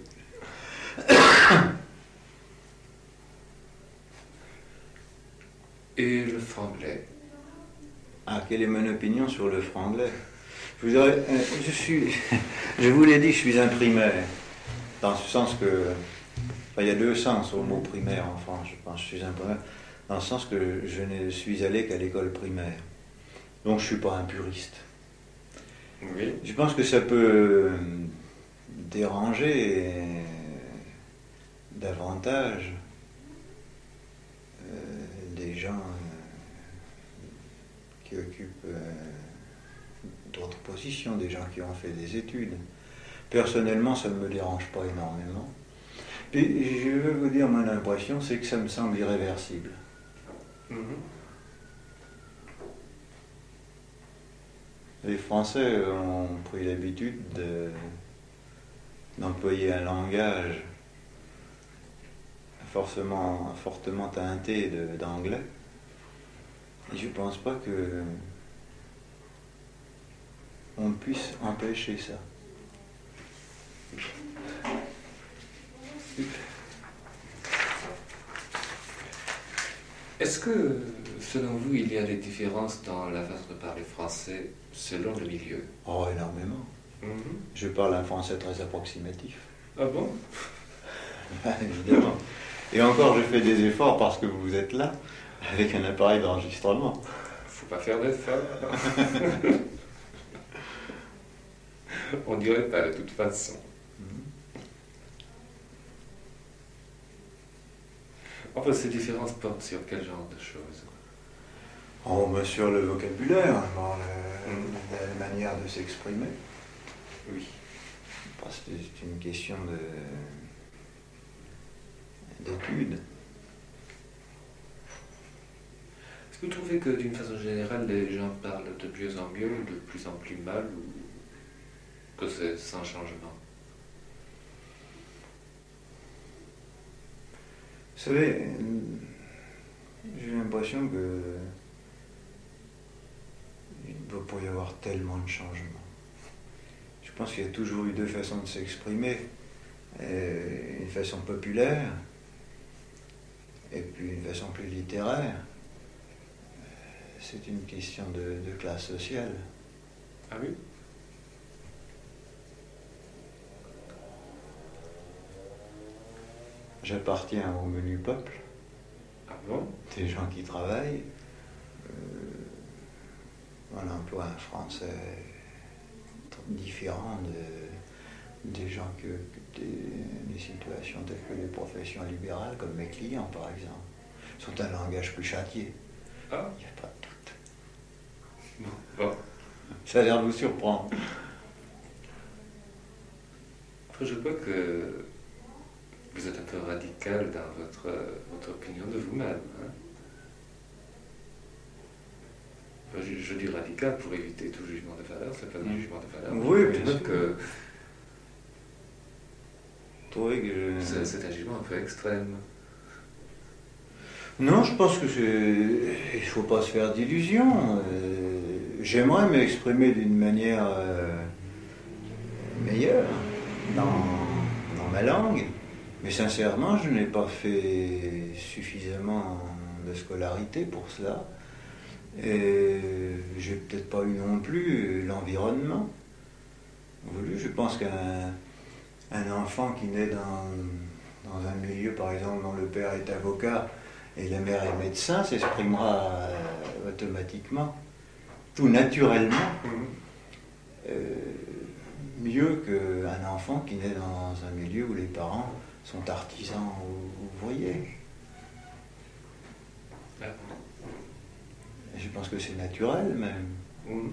Et le franglais? Ah, quelle est mon opinion sur le franglais? Je vous dirais, je suis, je vous l'ai dit, je suis un primaire. Dans ce sens que, enfin, il y a deux sens au mot primaire en France, je pense. Je suis un primaire. Dans le sens que je ne suis allé qu'à l'école primaire. Donc je ne suis pas un puriste. Oui. Je pense que ça peut déranger davantage euh, des gens euh, qui occupent euh, d'autres positions, des gens qui ont fait des études. Personnellement, ça ne me dérange pas énormément. Et je veux vous dire, mon impression, c'est que ça me semble irréversible. Les Français ont pris l'habitude de, d'employer un langage forcément, fortement teinté de, d'anglais. Et je ne pense pas que on puisse empêcher ça. Est-ce que, selon vous, il y a des différences dans la façon de parler français selon le milieu? Oh, énormément. Mm-hmm. Je parle un français très approximatif. Ah bon? Évidemment. Et encore, je fais des efforts parce que vous êtes là, avec un appareil d'enregistrement. Faut pas faire d'efforts. On dirait pas, de toute façon. Enfin, ces différences portent sur quel genre de choses? Oh, ben sur le vocabulaire, bon, le- mmh. la manière de s'exprimer. Oui. Parce que c'est une question de d'étude. Est-ce que vous trouvez que d'une façon générale, les gens parlent de mieux en mieux ou de plus en plus mal, ou que c'est sans changement? Vous savez, j'ai l'impression que il ne peut pas y avoir tellement de changements. Je pense qu'il y a toujours eu deux façons de s'exprimer. Euh, une façon populaire et puis une façon plus littéraire. C'est une question de, de classe sociale. Ah oui? J'appartiens au menu peuple. Ah bon? Des gens qui travaillent. Euh, on emploie un français différent de, des gens que, que des, des situations telles que les professions libérales, comme mes clients par exemple, sont un langage plus châtié. Ah. Il n'y a pas de doute. Bon. Bon. Ça a l'air de vous surprendre. Après, je vois que vous êtes un peu radical dans votre, votre opinion de vous-même. Hein? Je, je dis radical pour éviter tout jugement de valeur, c'est pas un jugement de valeur. Oui, bien sûr. Que que c'est, c'est un jugement un peu extrême. Non, je pense que c'est... il ne faut pas se faire d'illusions. Euh, j'aimerais m'exprimer d'une manière euh, meilleure dans, dans ma langue, mais sincèrement, je n'ai pas fait suffisamment de scolarité pour cela. Et j'ai peut-être pas eu non plus l'environnement voulu. Je pense qu'un un enfant qui naît dans, dans un milieu, par exemple, dont le père est avocat et la mère est médecin, s'exprimera euh, automatiquement, tout naturellement, euh, mieux qu'un enfant qui naît dans un milieu où les parents sont artisans ou ouvriers. Je pense que c'est naturel même. Mmh.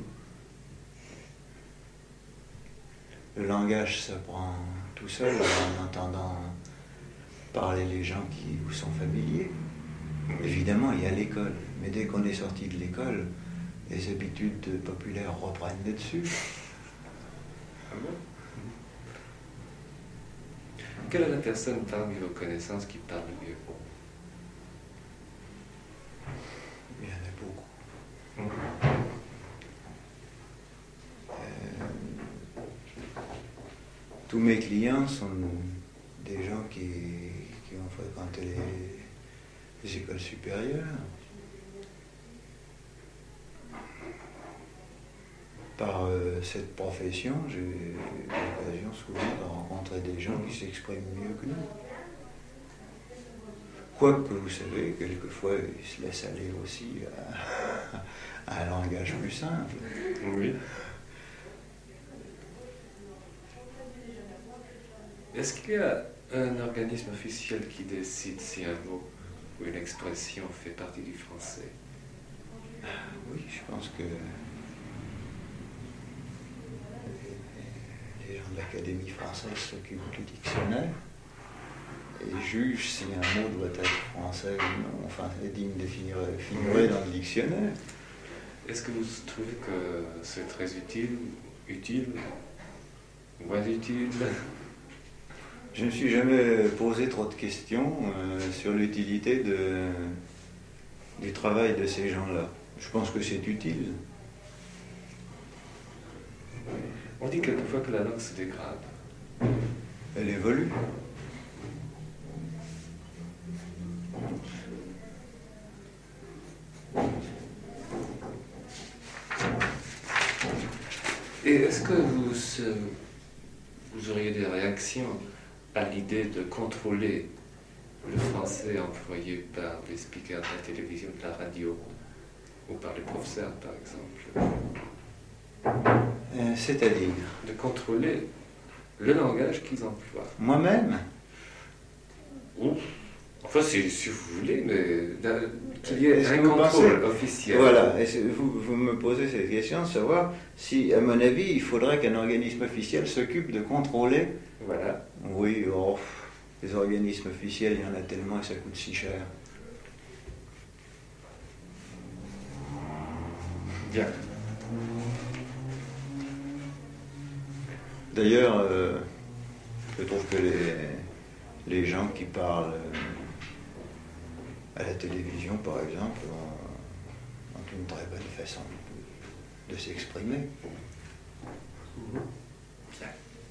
Le langage s'apprend tout seul en entendant parler les gens qui vous sont familiers. Évidemment, il y a l'école, mais dès qu'on est sorti de l'école, les habitudes populaires reprennent les dessus. Ah bon? Quelle est la personne parmi vos connaissances qui parle le mieux? Il y en a beaucoup. Euh, tous mes clients sont des gens qui, qui ont fréquenté les, les écoles supérieures. Par euh, cette profession, j'ai eu l'occasion souvent de rencontrer des gens qui s'expriment mieux que nous. Quoique, vous savez, quelquefois, ils se laissent aller aussi à, à un langage plus simple. Oui. Est-ce qu'il y a un organisme officiel qui décide si un mot ou une expression fait partie du français? Oui, je pense que les gens de l'Académie française s'occupent du dictionnaire et jugent si un mot doit être français ou non, enfin, est digne de figurer, figurer dans le dictionnaire. Est-ce que vous trouvez que c'est très utile, utile, moins utile? Je ne me suis jamais posé trop de questions euh, sur l'utilité de, du travail de ces gens-là. Je pense que c'est utile. On dit quelquefois que la langue se dégrade. Elle évolue. Et est-ce que vous, vous auriez des réactions à l'idée de contrôler le français employé par les speakers de la télévision, de la radio, ou par les professeurs, par exemple? Euh, c'est-à-dire? De contrôler le langage qu'ils emploient. Moi-même? Ou Enfin, si, si vous voulez, mais d'un- qu'il y ait Est-ce un que vous contrôle pensez- officiel. Voilà, et c'est- vous, vous me posez cette question de savoir si, à mon avis, il faudrait qu'un organisme officiel s'occupe de contrôler. Voilà. Oui, oh, les organismes officiels, il y en a tellement et ça coûte si cher. Bien. D'ailleurs, euh, je trouve que les, les gens qui parlent euh, à la télévision, par exemple, ont, ont une très bonne façon de, de s'exprimer. Bien.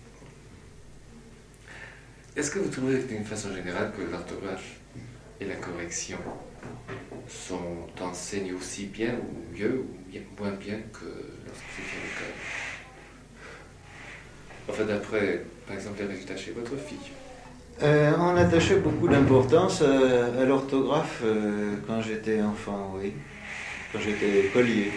Est-ce que vous trouvez d'une façon générale que l'orthographe et la correction sont enseignés aussi bien ou mieux ou bien- moins bien que lorsque c'était à l'école? Enfin, d'après, par exemple, les résultats chez votre fille. Euh, on attachait beaucoup d'importance à, à l'orthographe euh, quand j'étais enfant, oui. Quand j'étais écolier.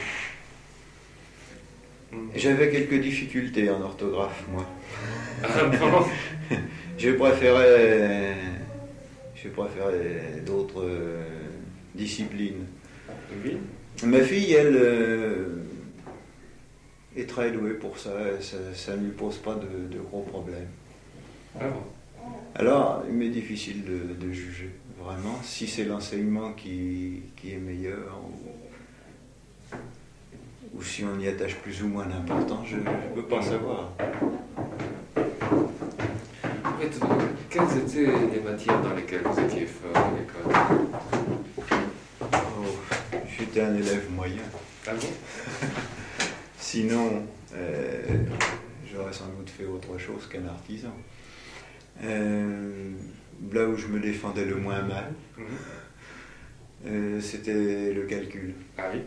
J'avais quelques difficultés en orthographe, moi. Ah bon? J'ai préféré, j'ai préféré d'autres euh, disciplines. Oui. Ma fille, elle, euh, est très douée pour ça, et ça, ça ne lui pose pas de, de gros problèmes. Ah bon? Alors, il m'est difficile de, de juger, vraiment, si c'est l'enseignement qui, qui est meilleur, ou, ou si on y attache plus ou moins d'importance, je ne peux pas savoir. En fait, quelles étaient les matières dans lesquelles vous étiez fort à l'école? Oh, j'étais un élève moyen. Ah bon? Sinon, euh, j'aurais sans doute fait autre chose qu'un artisan. Euh, là où je me défendais le moins mal, Mhm. euh, c'était le calcul. Ah oui?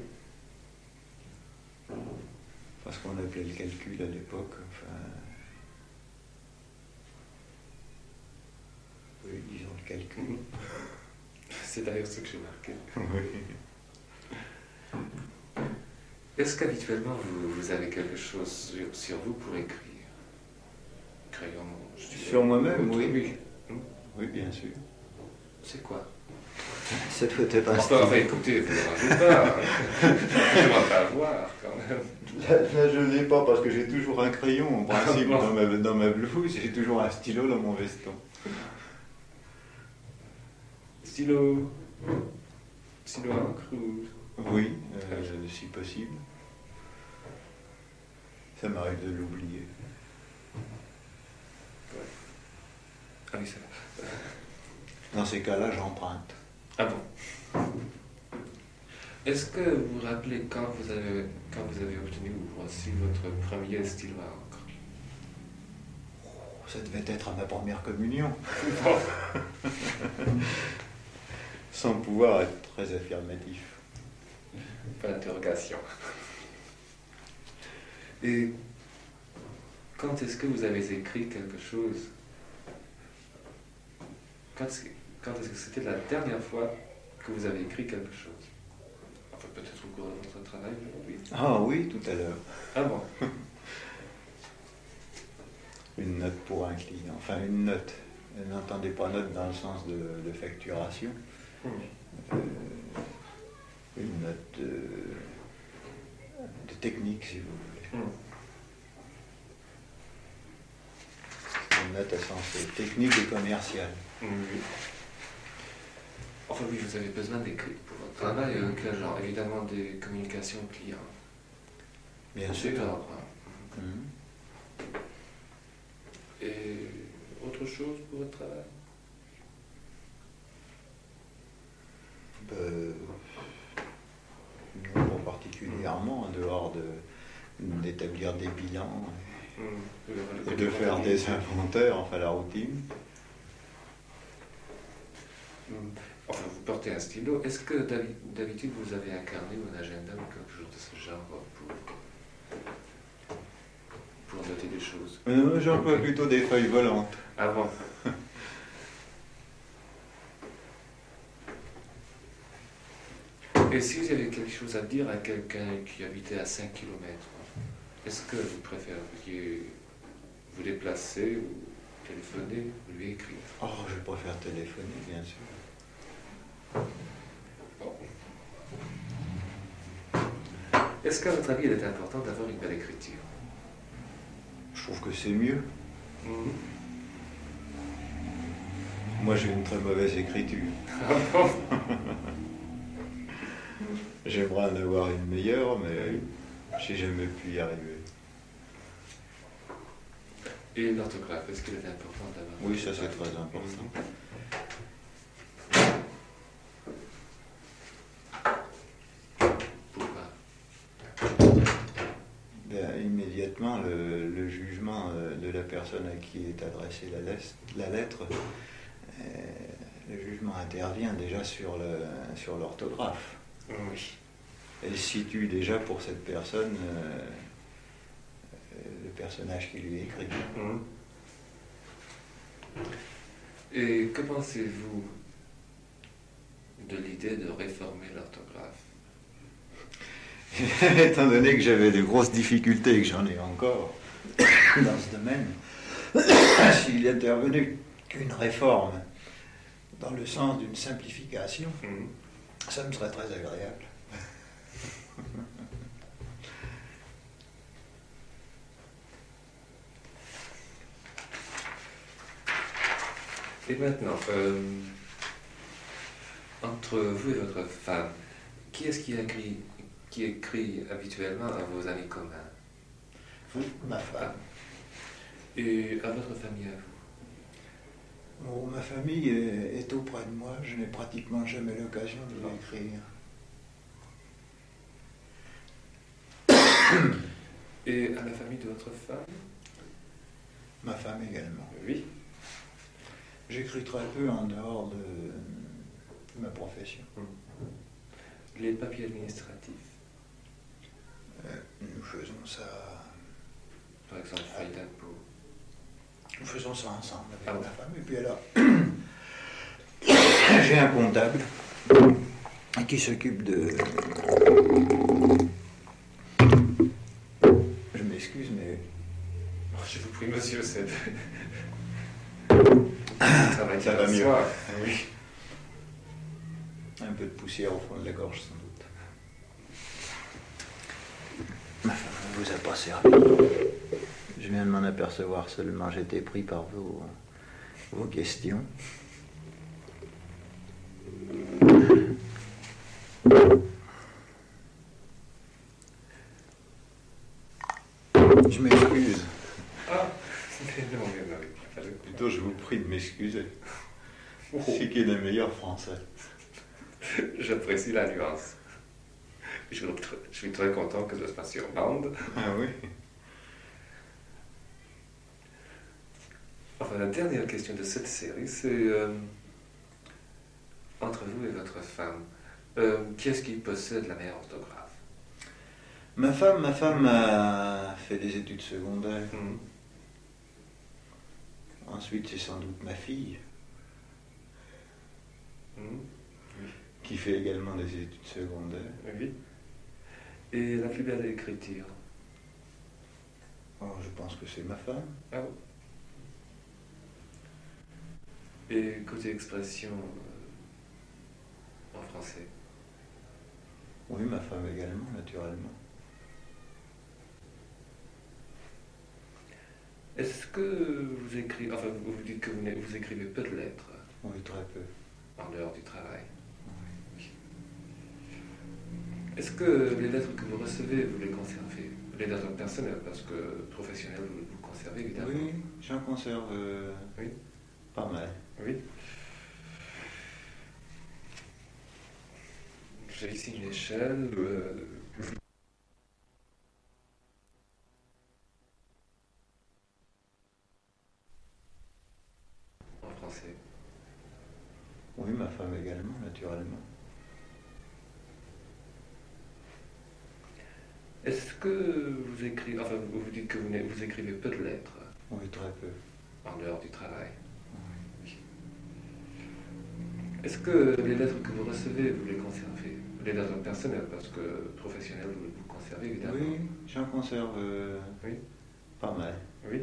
Parce qu'on appelait le calcul à l'époque. Enfin, oui, disons le calcul. Mhm. C'est d'ailleurs ce que j'ai marqué. Oui. Est-ce qu'habituellement vous, vous avez quelque chose sur, sur vous pour écrire? Crayon, je dirais. Sur moi-même, oui. Oui. Oui, bien sûr. C'est quoi? Ça doit être un Enfin, style. enfin, écoutez, vous ne rajoutez pas. Je ne pas voir quand même. Là, là, je ne l'ai pas parce que j'ai toujours un crayon en principe Ah bon. dans, ma, dans ma blouse, j'ai toujours un stylo dans mon veston. Stylo. Stylo à encre ou... Oui, euh, si possible. Ça m'arrive de l'oublier. Ah oui, ça va. Dans ces cas-là, j'emprunte. Ah bon? Est-ce que vous vous rappelez quand vous avez, quand vous avez obtenu ou reçu votre premier stylo à encre? Ça devait être à ma première communion. Sans pouvoir être très affirmatif. Pas d'interrogation. Et quand est-ce que vous avez écrit quelque chose? Quand est-ce que, quand est-ce que c'était la dernière fois que vous avez écrit quelque chose? Enfin, peut-être au cours de votre travail, oui. Ah oui, tout à l'heure. Ah bon? Une note pour un client. Enfin, une note. N'entendez pas note dans le sens de, de facturation. Hmm. Euh, une note de, de technique, si vous voulez. Hmm. Une note à sens technique et commercial. Oui. Enfin oui, vous avez besoin d'écrire pour votre travail. Euh, quel genre? Évidemment des communications clients. Bien C'est sûr. genre, hein. Mhm. Et autre chose pour votre travail? Euh, non, pas particulièrement, en dehors de, d'établir des bilans Hmm. et de faire des inventaires, enfin la routine. Hmm. Enfin, vous portez un stylo. Est-ce que d'habi- d'habitude vous avez un carnet ou un agenda ou quelque chose de ce genre pour, pour noter des choses? Euh, J'emploie plutôt des feuilles volantes. Ah bon? Et si vous avez quelque chose à dire à quelqu'un qui habitait à cinq kilomètres, est-ce que vous préfériez vous déplacer ou téléphoner ou lui écrire? Oh, je préfère téléphoner, bien sûr. Est-ce qu'à votre avis, il est important d'avoir une belle écriture? Je trouve que c'est mieux. Mhm. Moi, j'ai une très mauvaise écriture. Ah bon? J'aimerais en avoir une meilleure, mais j'ai jamais pu y arriver. Et l'orthographe, est-ce qu'il est important d'avoir? Oui, ça c'est très important. Pourquoi? Ben, immédiatement, le, le jugement euh, de la personne à qui est adressée la, lettre, la lettre euh, le jugement intervient déjà sur le, sur l'orthographe. Oui. Elle situe déjà pour cette personne euh, le personnage qui lui est écrit. Mhm. Et que pensez-vous de l'idée de réformer l'orthographe? Étant donné que j'avais de grosses difficultés et que j'en ai encore dans ce domaine, s'il est intervenu une réforme dans le sens d'une simplification, Mhm. ça me serait très agréable. Et maintenant, euh, entre vous et votre femme, qui est-ce qui écrit, qui écrit habituellement à vos amis communs? Vous, ma femme. Et à votre famille, à vous? Bon, ma famille est, est auprès de moi, je n'ai pratiquement jamais l'occasion de lui écrire. Et à la famille de votre femme? Ma femme également. Oui. J'écris très peu en dehors de, de ma profession. Les papiers administratifs, Euh, nous faisons ça. par exemple, feuille d'impôt. Nous faisons ça ensemble avec Ah ma bon. femme. Et puis alors, j'ai un comptable qui s'occupe de. Je m'excuse, mais Oh, je vous prie, monsieur, c'est... Ça ça va mieux. soir. Oui. Un peu de poussière au fond de la gorge, sans doute. Ma femme ne vous a pas servi. Je viens de m'en apercevoir seulement. J'étais pris par vos, vos questions. Je m'excuse. Ah, mais non, mais non, il fallait pas. Plutôt, je vous prie de m'excuser. C'est qui est le meilleur français. J'apprécie la nuance. Je, je suis très content que ça se passe sur bande. Ah oui. Enfin, la dernière question de cette série, c'est euh, entre vous et votre femme, euh, qui est-ce qui possède la meilleure orthographe? Ma femme, ma femme a fait des études secondaires. Mhm. Ensuite, c'est sans doute ma fille Mhm. qui fait également des études secondaires. Oui. Et la plus belle écriture? Oh, je pense que c'est ma femme. Ah bon. Et côté expression euh, en français? Oui, ma femme également, naturellement. Est-ce que vous écrivez, enfin vous vous dites que vous, n'é- vous écrivez peu de lettres Oui, très peu. en dehors du travail? Oui. Est-ce que les lettres que vous recevez, vous les conservez? Les lettres personnelles, parce que professionnelles, vous vous conservez évidemment. Oui, j'en conserve euh, Oui. pas mal. Oui. J'ai ici une échelle. euh, en français. Oui, ma femme également, naturellement. Est-ce que vous écrivez, enfin vous vous dites que vous, n'é- vous écrivez peu de lettres Oui, très peu. en dehors du travail? Oui. Est-ce que les lettres que vous recevez, vous les conservez? Les lettres personnelles, parce que professionnelles, vous vous conservez évidemment. Oui, j'en conserve euh, Oui. pas mal. Oui.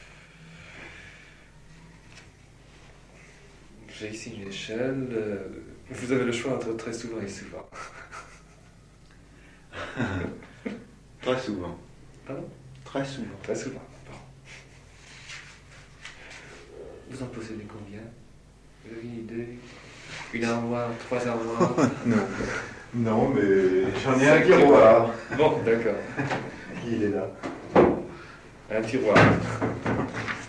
J'ai ici une échelle. euh, Vous avez le choix entre très souvent et souvent. Très souvent. Pardon? Très souvent. Très souvent. Bon. Vous en possédez combien? Vous avez une idée? Une armoire, trois armoires? Non. Non, mais j'en ai Cinq un tiroir. Bon, d'accord. Il est là. Un tiroir.